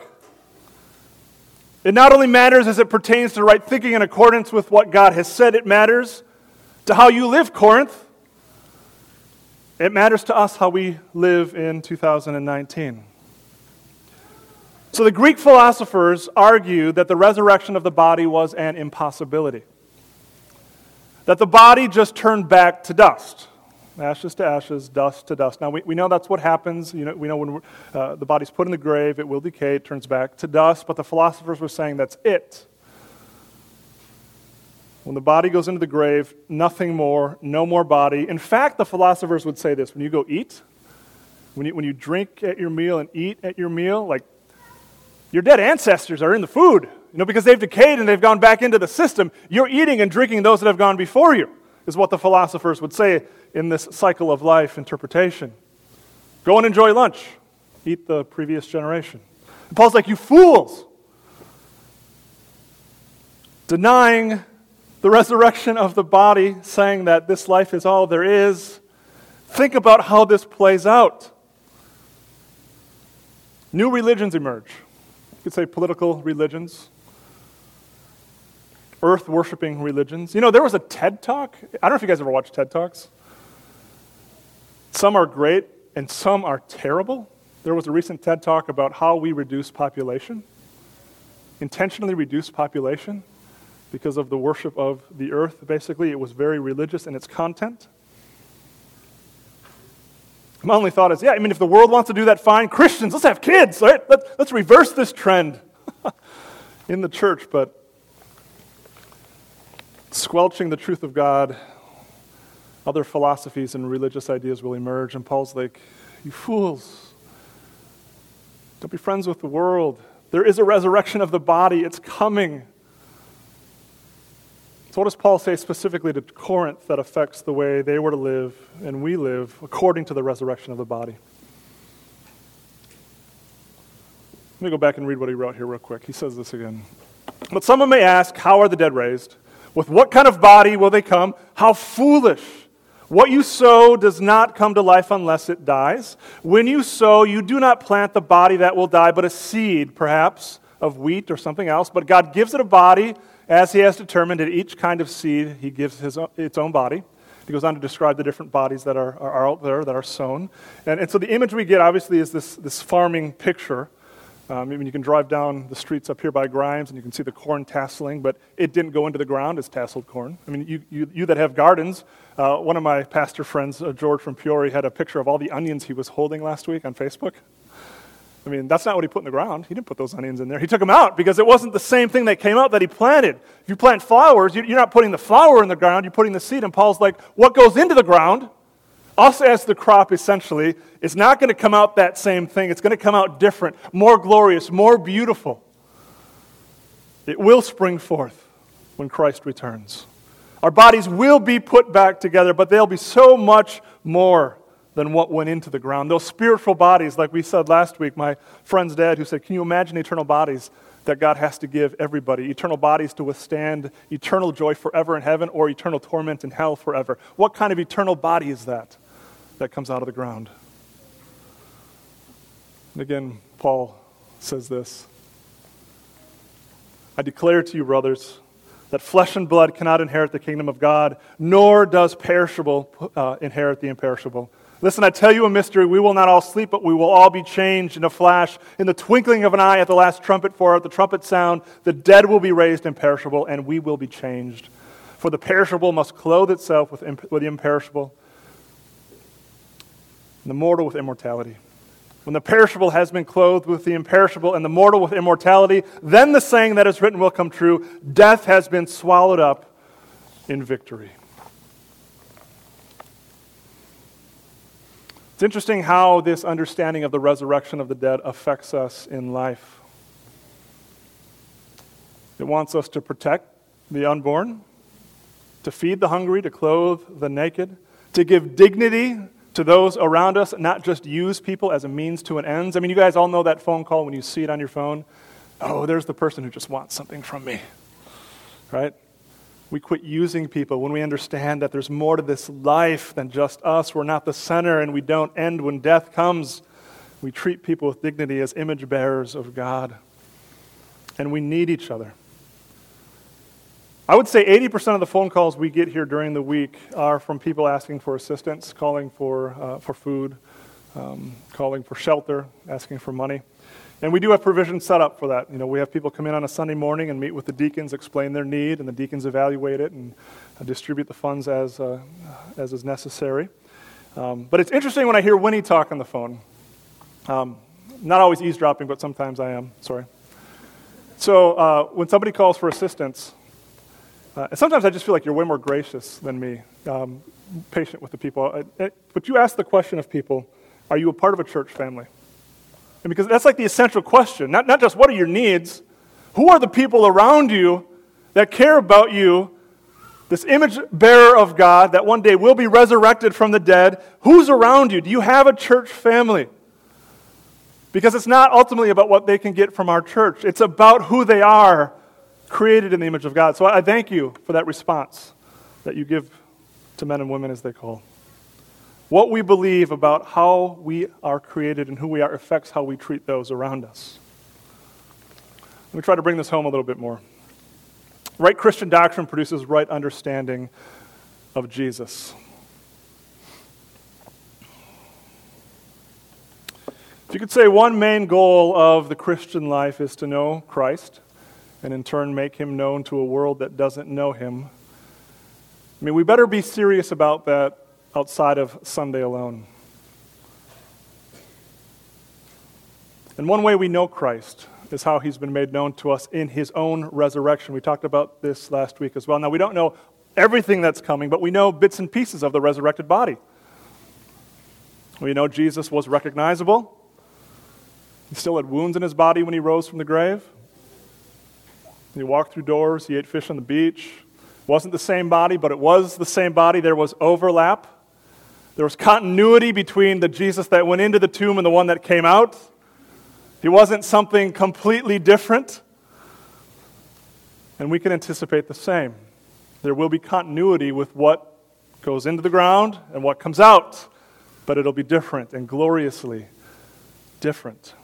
It not only matters as it pertains to right thinking in accordance with what God has said, it matters to how you live, Corinth. It matters to us how we live in 2019. So the Greek philosophers argue that the resurrection of the body was an impossibility. That the body just turned back to dust. Ashes to ashes, dust to dust. Now, we know that's what happens. We know when the body's put in the grave, it will decay, it turns back to dust. But the philosophers were saying that's it. When the body goes into the grave, nothing more, no more body. In fact, the philosophers would say this. When you go eat, when you drink at your meal and eat at your meal, like your dead ancestors are in the food. Because they've decayed and they've gone back into the system. You're eating and drinking those that have gone before you, is what the philosophers would say in this cycle of life interpretation. Go and enjoy lunch. Eat the previous generation. And Paul's like, you fools! Denying the resurrection of the body, saying that this life is all there is. Think about how this plays out. New religions emerge. You could say political religions. Earth-worshiping religions. There was a TED Talk. I don't know if you guys ever watched TED Talks. Some are great and some are terrible. There was a recent TED Talk about how we reduce population. Intentionally reduce population because of the worship of the earth. Basically, it was very religious in its content. My only thought is, if the world wants to do that, fine. Christians, let's have kids. Right? Let's reverse this trend in the church, but squelching the truth of God, other philosophies and religious ideas will emerge. And Paul's like, you fools, don't be friends with the world. There is a resurrection of the body. It's coming. So what does Paul say specifically to Corinth that affects the way they were to live and we live according to the resurrection of the body? Let me go back and read what he wrote here real quick. He says this again. But someone may ask, how are the dead raised? With what kind of body will they come? How foolish! What you sow does not come to life unless it dies. When you sow, you do not plant the body that will die, but a seed, perhaps, of wheat or something else. But God gives it a body as He has determined. At each kind of seed, He gives its own body. He goes on to describe the different bodies that are out there, that are sown. And so the image we get, obviously, is this farming picture. You can drive down the streets up here by Grimes, and you can see the corn tasseling, but it didn't go into the ground as tasseled corn. I mean, you that have gardens, one of my pastor friends, George from Peoria, had a picture of all the onions he was holding last week on Facebook. I mean, that's not what he put in the ground. He didn't put those onions in there. He took them out because it wasn't the same thing that came out that he planted. If you plant flowers, you're not putting the flower in the ground, you're putting the seed. And Paul's like, what goes into the ground, us as the crop essentially, is not going to come out that same thing. It's going to come out different, more glorious, more beautiful. It will spring forth when Christ returns. Our bodies will be put back together, but they'll be so much more than what went into the ground. Those spiritual bodies, like we said last week, my friend's dad who said, can you imagine eternal bodies that God has to give everybody? Eternal bodies to withstand eternal joy forever in heaven or eternal torment in hell forever. What kind of eternal body is that comes out of the ground? And again, Paul says this, I declare to you, brothers, that flesh and blood cannot inherit the kingdom of God, nor does perishable inherit the imperishable. Listen, I tell you a mystery. We will not all sleep, but we will all be changed in a flash, in the twinkling of an eye at the last trumpet. For at the trumpet sound, the dead will be raised imperishable, and we will be changed. For the perishable must clothe itself with the imperishable, and the mortal with immortality. When the perishable has been clothed with the imperishable, and the mortal with immortality, then the saying that is written will come true, death has been swallowed up in victory. It's interesting how this understanding of the resurrection of the dead affects us in life. It wants us to protect the unborn, to feed the hungry, to clothe the naked, to give dignity to those around us, not just use people as a means to an end. I mean, you guys all know that phone call when you see it on your phone. Oh, there's the person who just wants something from me, right? We quit using people when we understand that there's more to this life than just us. We're not the center, and we don't end when death comes. We treat people with dignity as image bearers of God. And we need each other. I would say 80% of the phone calls we get here during the week are from people asking for assistance, calling for food, calling for shelter, asking for money. And we do have provision set up for that. You know, we have people come in on a Sunday morning and meet with the deacons, explain their need, and the deacons evaluate it and distribute the funds as is necessary. But it's interesting when I hear Winnie talk on the phone. Not always eavesdropping, but sometimes I am. Sorry. So when somebody calls for assistance, sometimes I just feel like you're way more gracious than me, patient with the people. But you ask the question of people, are you a part of a church family? And because that's like the essential question, not just what are your needs, who are the people around you that care about you, this image bearer of God that one day will be resurrected from the dead, who's around you? Do you have a church family? Because it's not ultimately about what they can get from our church. It's about who they are, created in the image of God. So I thank you for that response that you give to men and women as they call. What we believe about how we are created and who we are affects how we treat those around us. Let me try to bring this home a little bit more. Right Christian doctrine produces right understanding of Jesus. If you could say one main goal of the Christian life is to know Christ, and in turn make him known to a world that doesn't know him, I mean, we better be serious about that outside of Sunday alone. And one way we know Christ is how he's been made known to us in his own resurrection. We talked about this last week as well. Now, we don't know everything that's coming, but we know bits and pieces of the resurrected body. We know Jesus was recognizable. He still had wounds in his body when he rose from the grave. He walked through doors. He ate fish on the beach. It wasn't the same body, but it was the same body. There was overlap. There was continuity between the Jesus that went into the tomb and the one that came out. He wasn't something completely different. And we can anticipate the same. There will be continuity with what goes into the ground and what comes out, but it'll be different and gloriously different.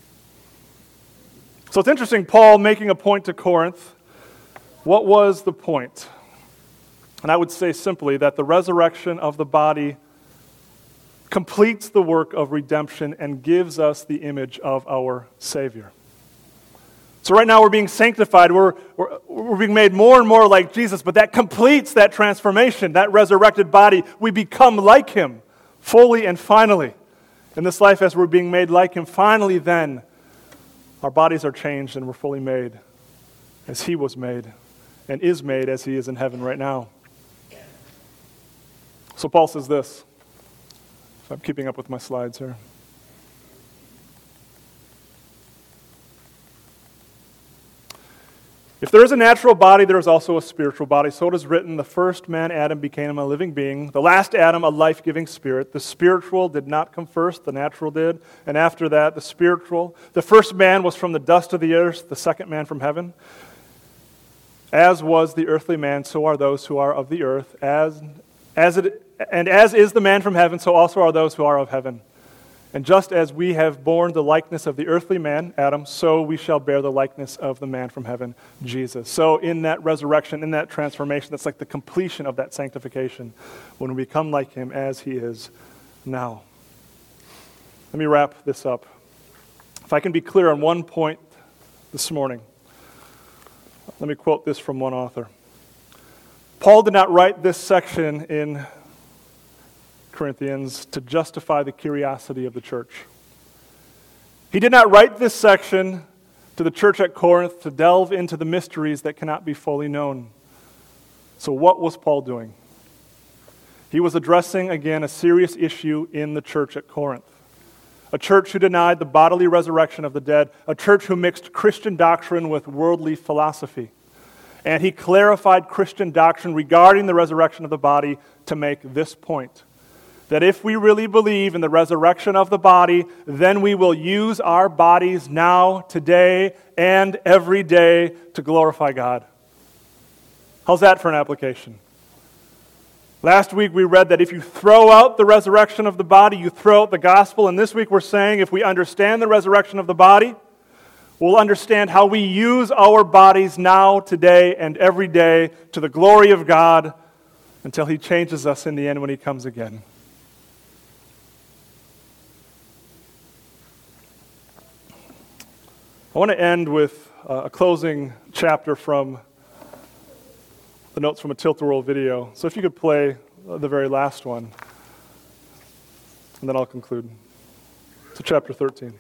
So it's interesting, Paul making a point to Corinth. What was the point? And I would say simply that the resurrection of the body completes the work of redemption and gives us the image of our Savior. So right now we're being sanctified, we're being made more and more like Jesus, but that completes that transformation, that resurrected body. We become like Him fully and finally. In this life, as we're being made like Him, finally then, our bodies are changed and we're fully made as He was made and is made as He is in heaven right now. So Paul says this, if I'm keeping up with my slides here. If there is a natural body, there is also a spiritual body. So it is written, the first man, Adam, became a living being. The last Adam, a life-giving spirit. The spiritual did not come first, the natural did. And after that, the spiritual. The first man was from the dust of the earth, the second man from heaven. As was the earthly man, so are those who are of the earth. As is the man from heaven, so also are those who are of heaven. And just as we have borne the likeness of the earthly man, Adam, so we shall bear the likeness of the man from heaven, Jesus. So in that resurrection, in that transformation, that's like the completion of that sanctification, when we become like Him as He is now. Let me wrap this up. If I can be clear on one point this morning, let me quote this from one author. Paul did not write this section in Corinthians to justify the curiosity of the church. He did not write this section to the church at Corinth to delve into the mysteries that cannot be fully known. So what was Paul doing? He was addressing again a serious issue in the church at Corinth. A church who denied the bodily resurrection of the dead, a church who mixed Christian doctrine with worldly philosophy. And he clarified Christian doctrine regarding the resurrection of the body to make this point: that if we really believe in the resurrection of the body, then we will use our bodies now, today, and every day to glorify God. How's that for an application? Last week we read that if you throw out the resurrection of the body, you throw out the gospel. And this week we're saying if we understand the resurrection of the body, we'll understand how we use our bodies now, today, and every day to the glory of God until He changes us in the end when He comes again. I want to end with a closing chapter from the notes from a Tilt-A-Whirl video. So if you could play the very last one, and then I'll conclude. So chapter 13.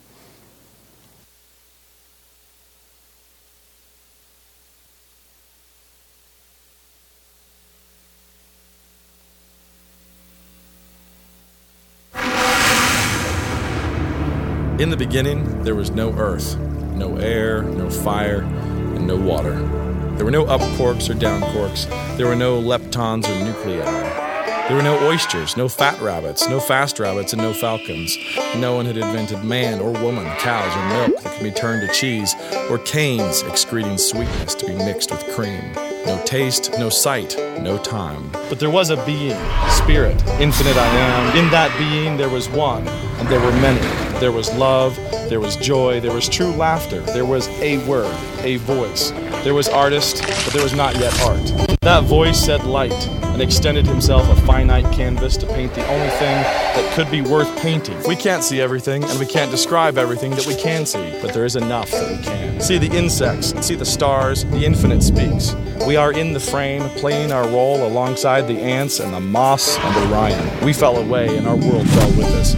In the beginning, there was no earth, no air, no fire, and no water. There were no up quarks or down quarks. There were no leptons or nuclei. There were no oysters, no fat rabbits, no fast rabbits, and no falcons. No one had invented man or woman, cows or milk that can be turned to cheese, or canes excreting sweetness to be mixed with cream. No taste, no sight, no time. But there was a being, spirit, infinite I am. In that being there was one, and there were many. There was love, there was joy, there was true laughter, there was a word, a voice. There was artist, but there was not yet art. That voice said light, and extended himself a finite canvas to paint the only thing that could be worth painting. We can't see everything, and we can't describe everything that we can see, but there is enough that we can. See the insects, see the stars, the infinite speaks. We are in the frame, playing our role alongside the ants and the moths and Orion. We fell away, and our world fell with us.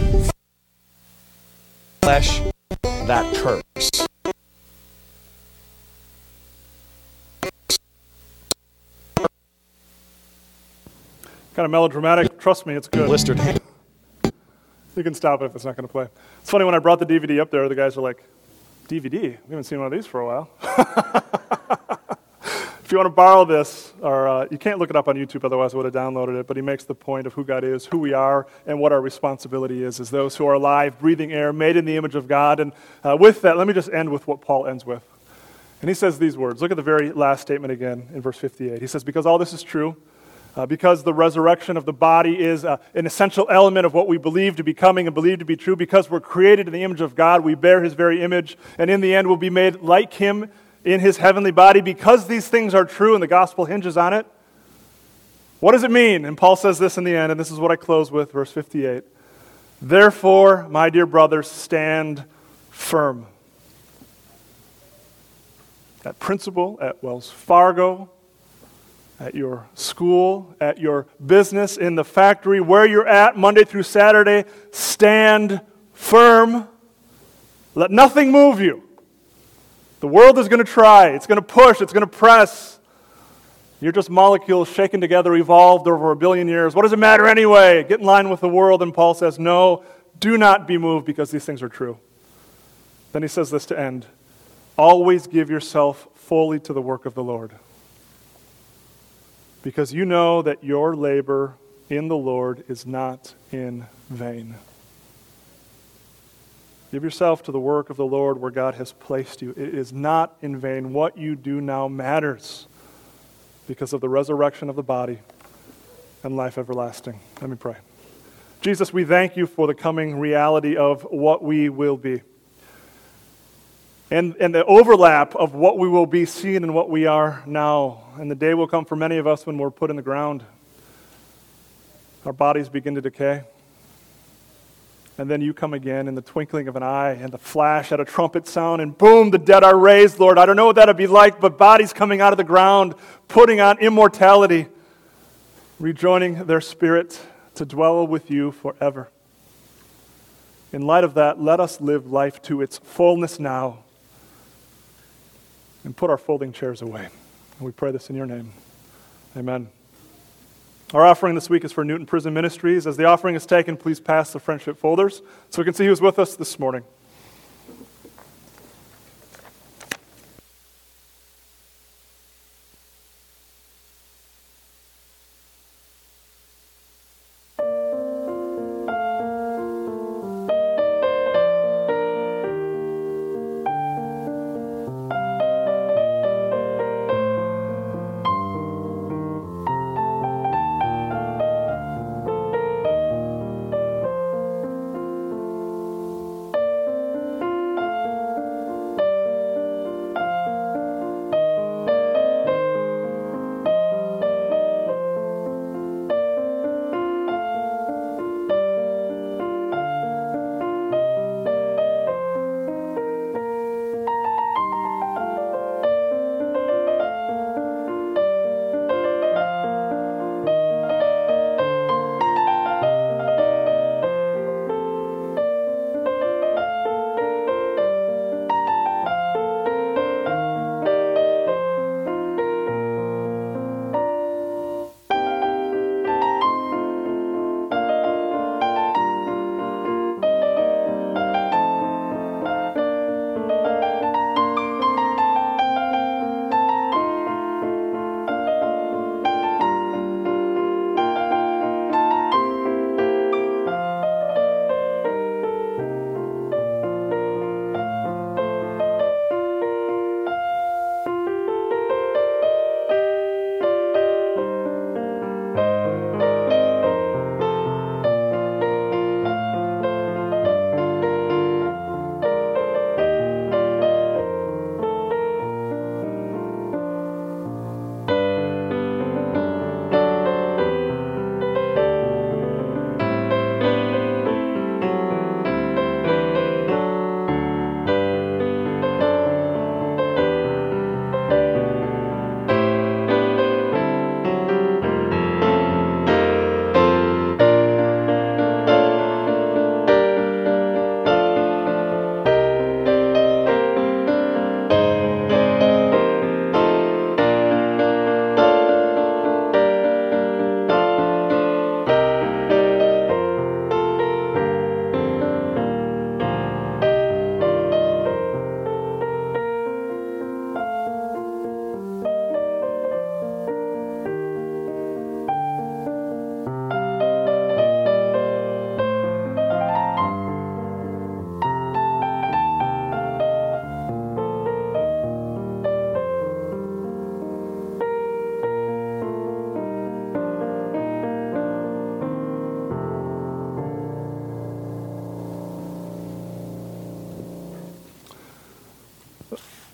Flesh, that curse. Kind of melodramatic. Trust me, it's good. Blistered hand. You can stop it if it's not going to play. It's funny, when I brought the DVD up there, the guys were like, DVD? We haven't seen one of these for a while. If you want to borrow this, or you can't look it up on YouTube, otherwise I would have downloaded it, but he makes the point of who God is, who we are, and what our responsibility is as those who are alive, breathing air, made in the image of God. And with that, let me just end with what Paul ends with. And he says these words. Look at the very last statement again in verse 58. He says, because all this is true, because the resurrection of the body is an essential element of what we believe to be coming and believe to be true, because we're created in the image of God, we bear his very image, and in the end will be made like him in his heavenly body. Because these things are true and the gospel hinges on it, what does it mean? And Paul says this in the end, and this is what I close with, verse 58. Therefore, my dear brothers, stand firm. At Principal, at Wells Fargo, at your school, at your business, in the factory, where you're at Monday through Saturday, stand firm. Let nothing move you. The world is going to try. It's going to push. It's going to press. You're just molecules shaken together, evolved over 1 billion years. What does it matter anyway? Get in line with the world. And Paul says, no, do not be moved because these things are true. Then he says this to end. Always give yourself fully to the work of the Lord, because you know that your labor in the Lord is not in vain. Give yourself to the work of the Lord where God has placed you. It is not in vain. What you do now matters because of the resurrection of the body and life everlasting. Let me pray. Jesus, we thank you for the coming reality of what we will be. And the overlap of what we will be seen and what we are now. And the day will come for many of us when we're put in the ground. Our bodies begin to decay. And then you come again in the twinkling of an eye and the flash at a trumpet sound, and boom, the dead are raised, Lord. I don't know what that would be like, but bodies coming out of the ground, putting on immortality, rejoining their spirit to dwell with you forever. In light of that, let us live life to its fullness now, and put our folding chairs away. And we pray this in your name. Amen. Our offering this week is for Newton Prison Ministries. As the offering is taken, please pass the friendship folders so we can see who's with us this morning.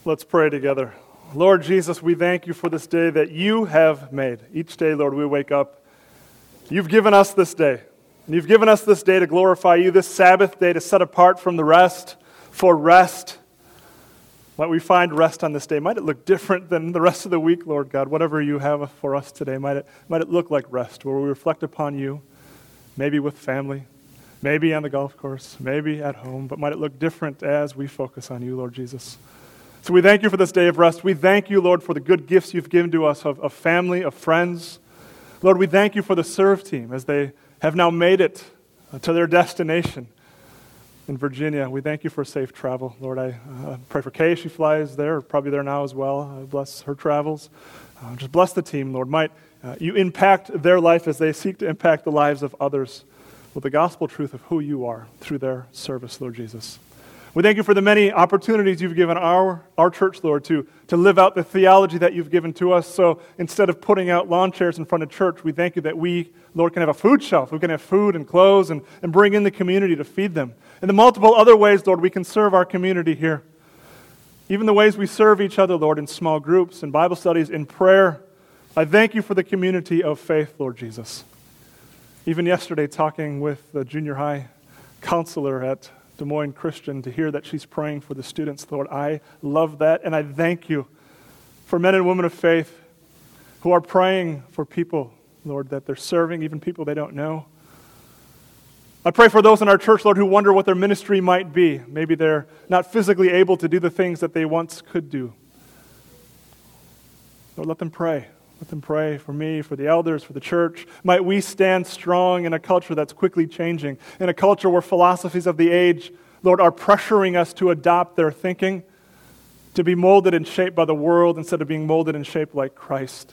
Let's pray together. Lord Jesus, we thank you for this day that you have made. Each day, Lord, we wake up. You've given us this day. And you've given us this day to glorify you, this Sabbath day to set apart from the rest for rest. Might we find rest on this day? Might it look different than the rest of the week, Lord God? Whatever you have for us today, might it look like rest, where we reflect upon you, maybe with family, maybe on the golf course, maybe at home, but might it look different as we focus on you, Lord Jesus. So we thank you for this day of rest. We thank you, Lord, for the good gifts you've given to us of family, of friends. Lord, we thank you for the serve team as they have now made it to their destination in Virginia. We thank you for safe travel. Lord, I pray for Kay. She flies there, probably there now as well. Bless her travels. Just bless the team, Lord. Might you impact their life as they seek to impact the lives of others with the gospel truth of who you are through their service, Lord Jesus. We thank you for the many opportunities you've given our church, Lord, to live out the theology that you've given to us. So instead of putting out lawn chairs in front of church, we thank you that we, Lord, can have a food shelf. We can have food and clothes and bring in the community to feed them. And the multiple other ways, Lord, we can serve our community here. Even the ways we serve each other, Lord, in small groups, in Bible studies, in prayer. I thank you for the community of faith, Lord Jesus. Even yesterday, talking with the junior high counselor at Des Moines Christian, to hear that she's praying for the students, Lord, I love that, and I thank you for men and women of faith who are praying for people, Lord, that they're serving, even people they don't know. I pray for those in our church, Lord, who wonder what their ministry might be. Maybe they're not physically able to do the things that they once could do. Lord, let them pray. Let them pray for me, for the elders, for the church. Might we stand strong in a culture that's quickly changing, in a culture where philosophies of the age, Lord, are pressuring us to adopt their thinking, to be molded and shaped by the world instead of being molded and shaped like Christ.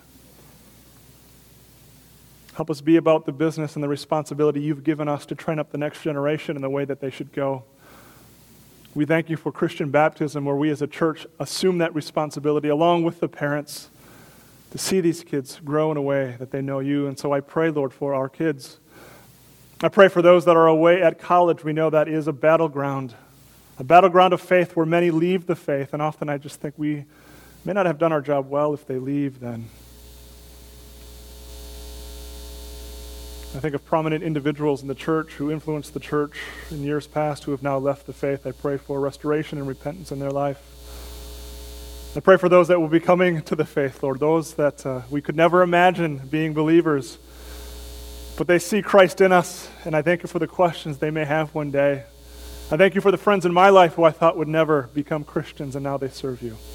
Help us be about the business and the responsibility you've given us to train up the next generation in the way that they should go. We thank you for Christian baptism, where we as a church assume that responsibility along with the parents, to see these kids grow in a way that they know you. And so I pray, Lord, for our kids. I pray for those that are away at college. We know that is a battleground of faith where many leave the faith. And often I just think we may not have done our job well if they leave then. I think of prominent individuals in the church who influenced the church in years past who have now left the faith. I pray for restoration and repentance in their life. I pray for those that will be coming to the faith, Lord, those that we could never imagine being believers, but they see Christ in us, and I thank you for the questions they may have one day. I thank you for the friends in my life who I thought would never become Christians, and now they serve you.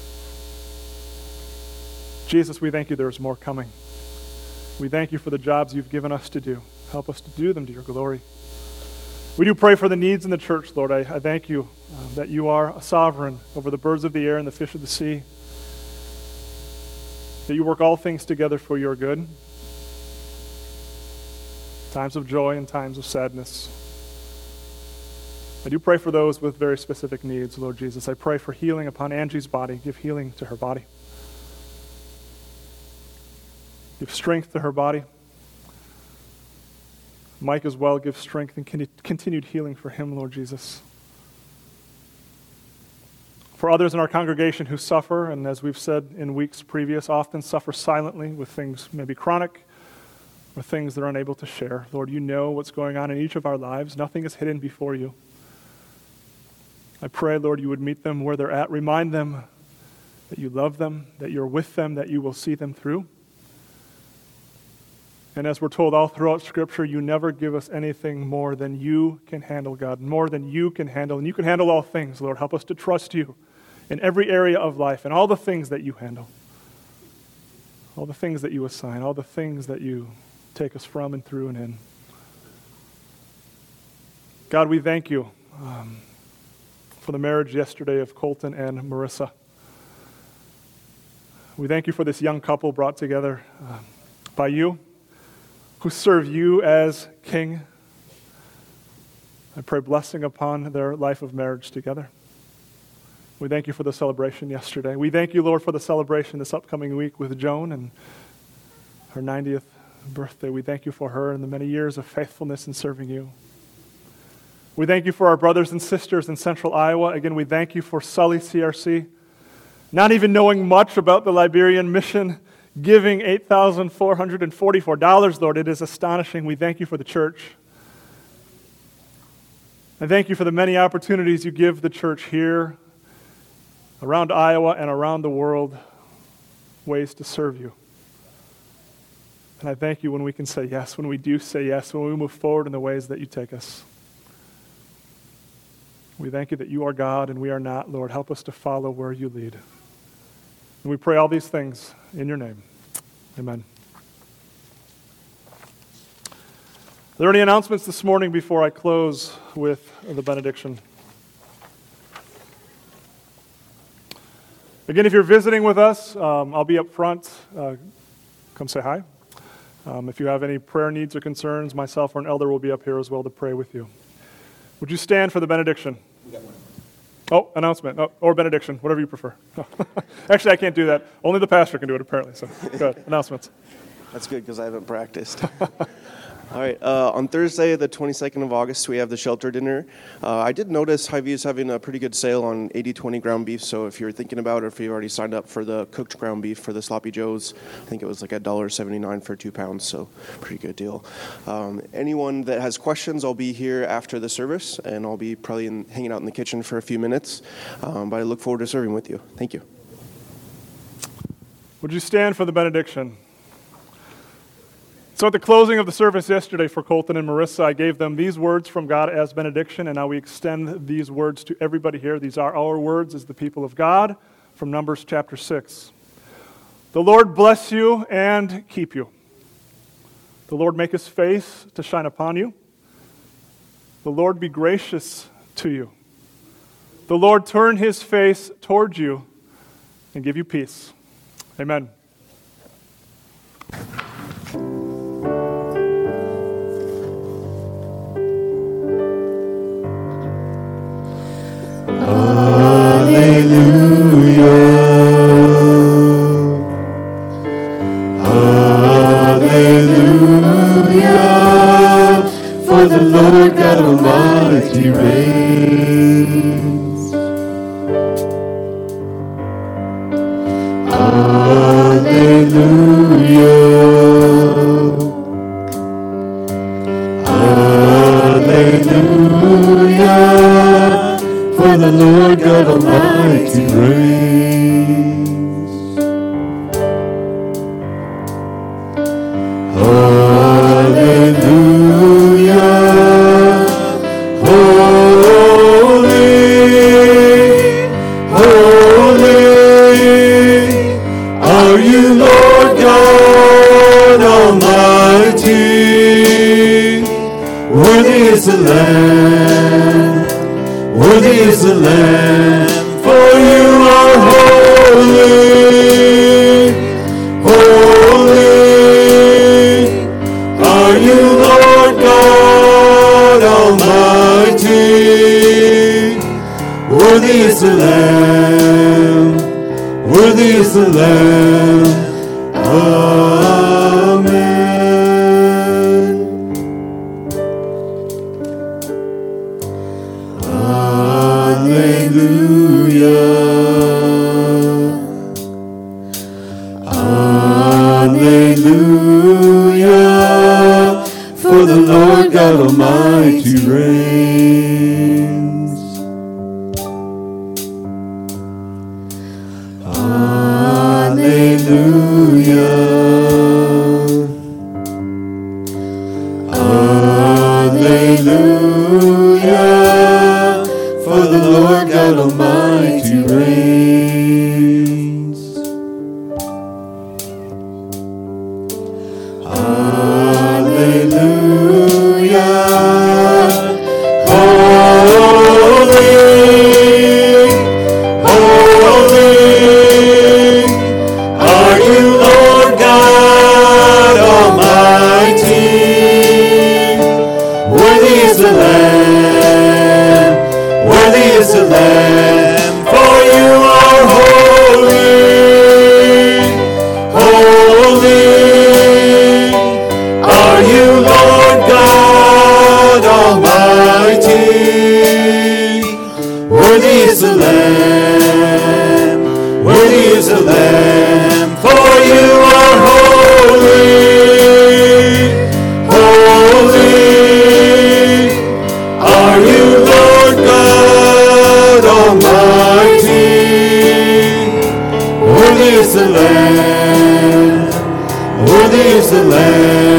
Jesus, we thank you there is more coming. We thank you for the jobs you've given us to do. Help us to do them to your glory. We do pray for the needs in the church, Lord. I thank you that you are a sovereign over the birds of the air and the fish of the sea, that you work all things together for your good, times of joy and times of sadness. I do pray for those with very specific needs, Lord Jesus. I pray for healing upon Angie's body. Give healing to her body. Give strength to her body. Mike as well, give strength and continued healing for him, Lord Jesus. For others in our congregation who suffer, and as we've said in weeks previous, often suffer silently with things maybe chronic or things they're unable to share. Lord, you know what's going on in each of our lives. Nothing is hidden before you. I pray, Lord, you would meet them where they're at. Remind them that you love them, that you're with them, that you will see them through. And as we're told all throughout Scripture, you never give us anything more than you can handle, God, more than you can handle. And you can handle all things, Lord. Help us to trust you in every area of life and all the things that you handle, all the things that you assign, all the things that you take us from and through and in. God, we thank you for the marriage yesterday of Colton and Marissa. We thank you for this young couple brought together by you, who serve you as King. I pray blessing upon their life of marriage together. We thank you for the celebration yesterday. We thank you, Lord, for the celebration this upcoming week with Joan and her 90th birthday. We thank you for her and the many years of faithfulness in serving you. We thank you for our brothers and sisters in Central Iowa. Again, we thank you for Sully CRC. not even knowing much about the Liberian mission, giving $8,444, Lord. It is astonishing. We thank you for the church. I thank you for the many opportunities you give the church here, around Iowa and around the world, ways to serve you. And I thank you when we can say yes, when we do say yes, when we move forward in the ways that you take us. We thank you that you are God and we are not, Lord. Help us to follow where you lead. And we pray all these things in your name. Amen. Are there any announcements this morning before I close with the benediction? Again, if you're visiting with us, I'll be up front. Come say hi. If you have any prayer needs or concerns, myself or an elder will be up here as well to pray with you. Would you stand for the benediction? Oh, announcement. Oh, or benediction, whatever you prefer. Actually, I can't do that. Only the pastor can do it, apparently. So, go ahead. Announcements. That's good because I haven't practiced. All right, on Thursday, the 22nd of August, we have the shelter dinner. I did notice Hy-Vee is having a pretty good sale on 80/20 ground beef, so if you're thinking about it, or if you've already signed up for the cooked ground beef for the Sloppy Joes, I think it was like $1.79 for 2 pounds, so pretty good deal. Anyone that has questions, I'll be here after the service, and I'll be probably hanging out in the kitchen for a few minutes, but I look forward to serving with you. Thank you. Would you stand for the benediction? So at the closing of the service yesterday for Colton and Marissa, I gave them these words from God as benediction, and now we extend these words to everybody here. These are our words as the people of God from Numbers chapter 6. The Lord bless you and keep you. The Lord make his face to shine upon you. The Lord be gracious to you. The Lord turn his face toward you and give you peace. Amen. Hallelujah, for the Lord God Almighty reigns. Hallelujah, hallelujah, for the Lord God Almighty reigns. Hallelujah, holy, holy, are you Lord God Almighty. Worthy is the Lamb, worthy is the Lamb, for you are holy, holy, are you Lord God Almighty. Worthy is the Lamb, worthy is the Lamb. Amen. Hallelujah, hallelujah, for the Lord God Almighty reigns. Hallelujah, hallelujah, for the Lord God Almighty reigns. Hallelujah, holy, holy, are you Lord God Almighty. Worthy is the Lamb, worthy is the Lamb, for you are holy, holy, are you Lord God Almighty. Worthy is the Lamb, worthy is the Lamb, for you are holy, holy. Are you Lord God Almighty? Worthy is the Lamb, worthy is the Lamb.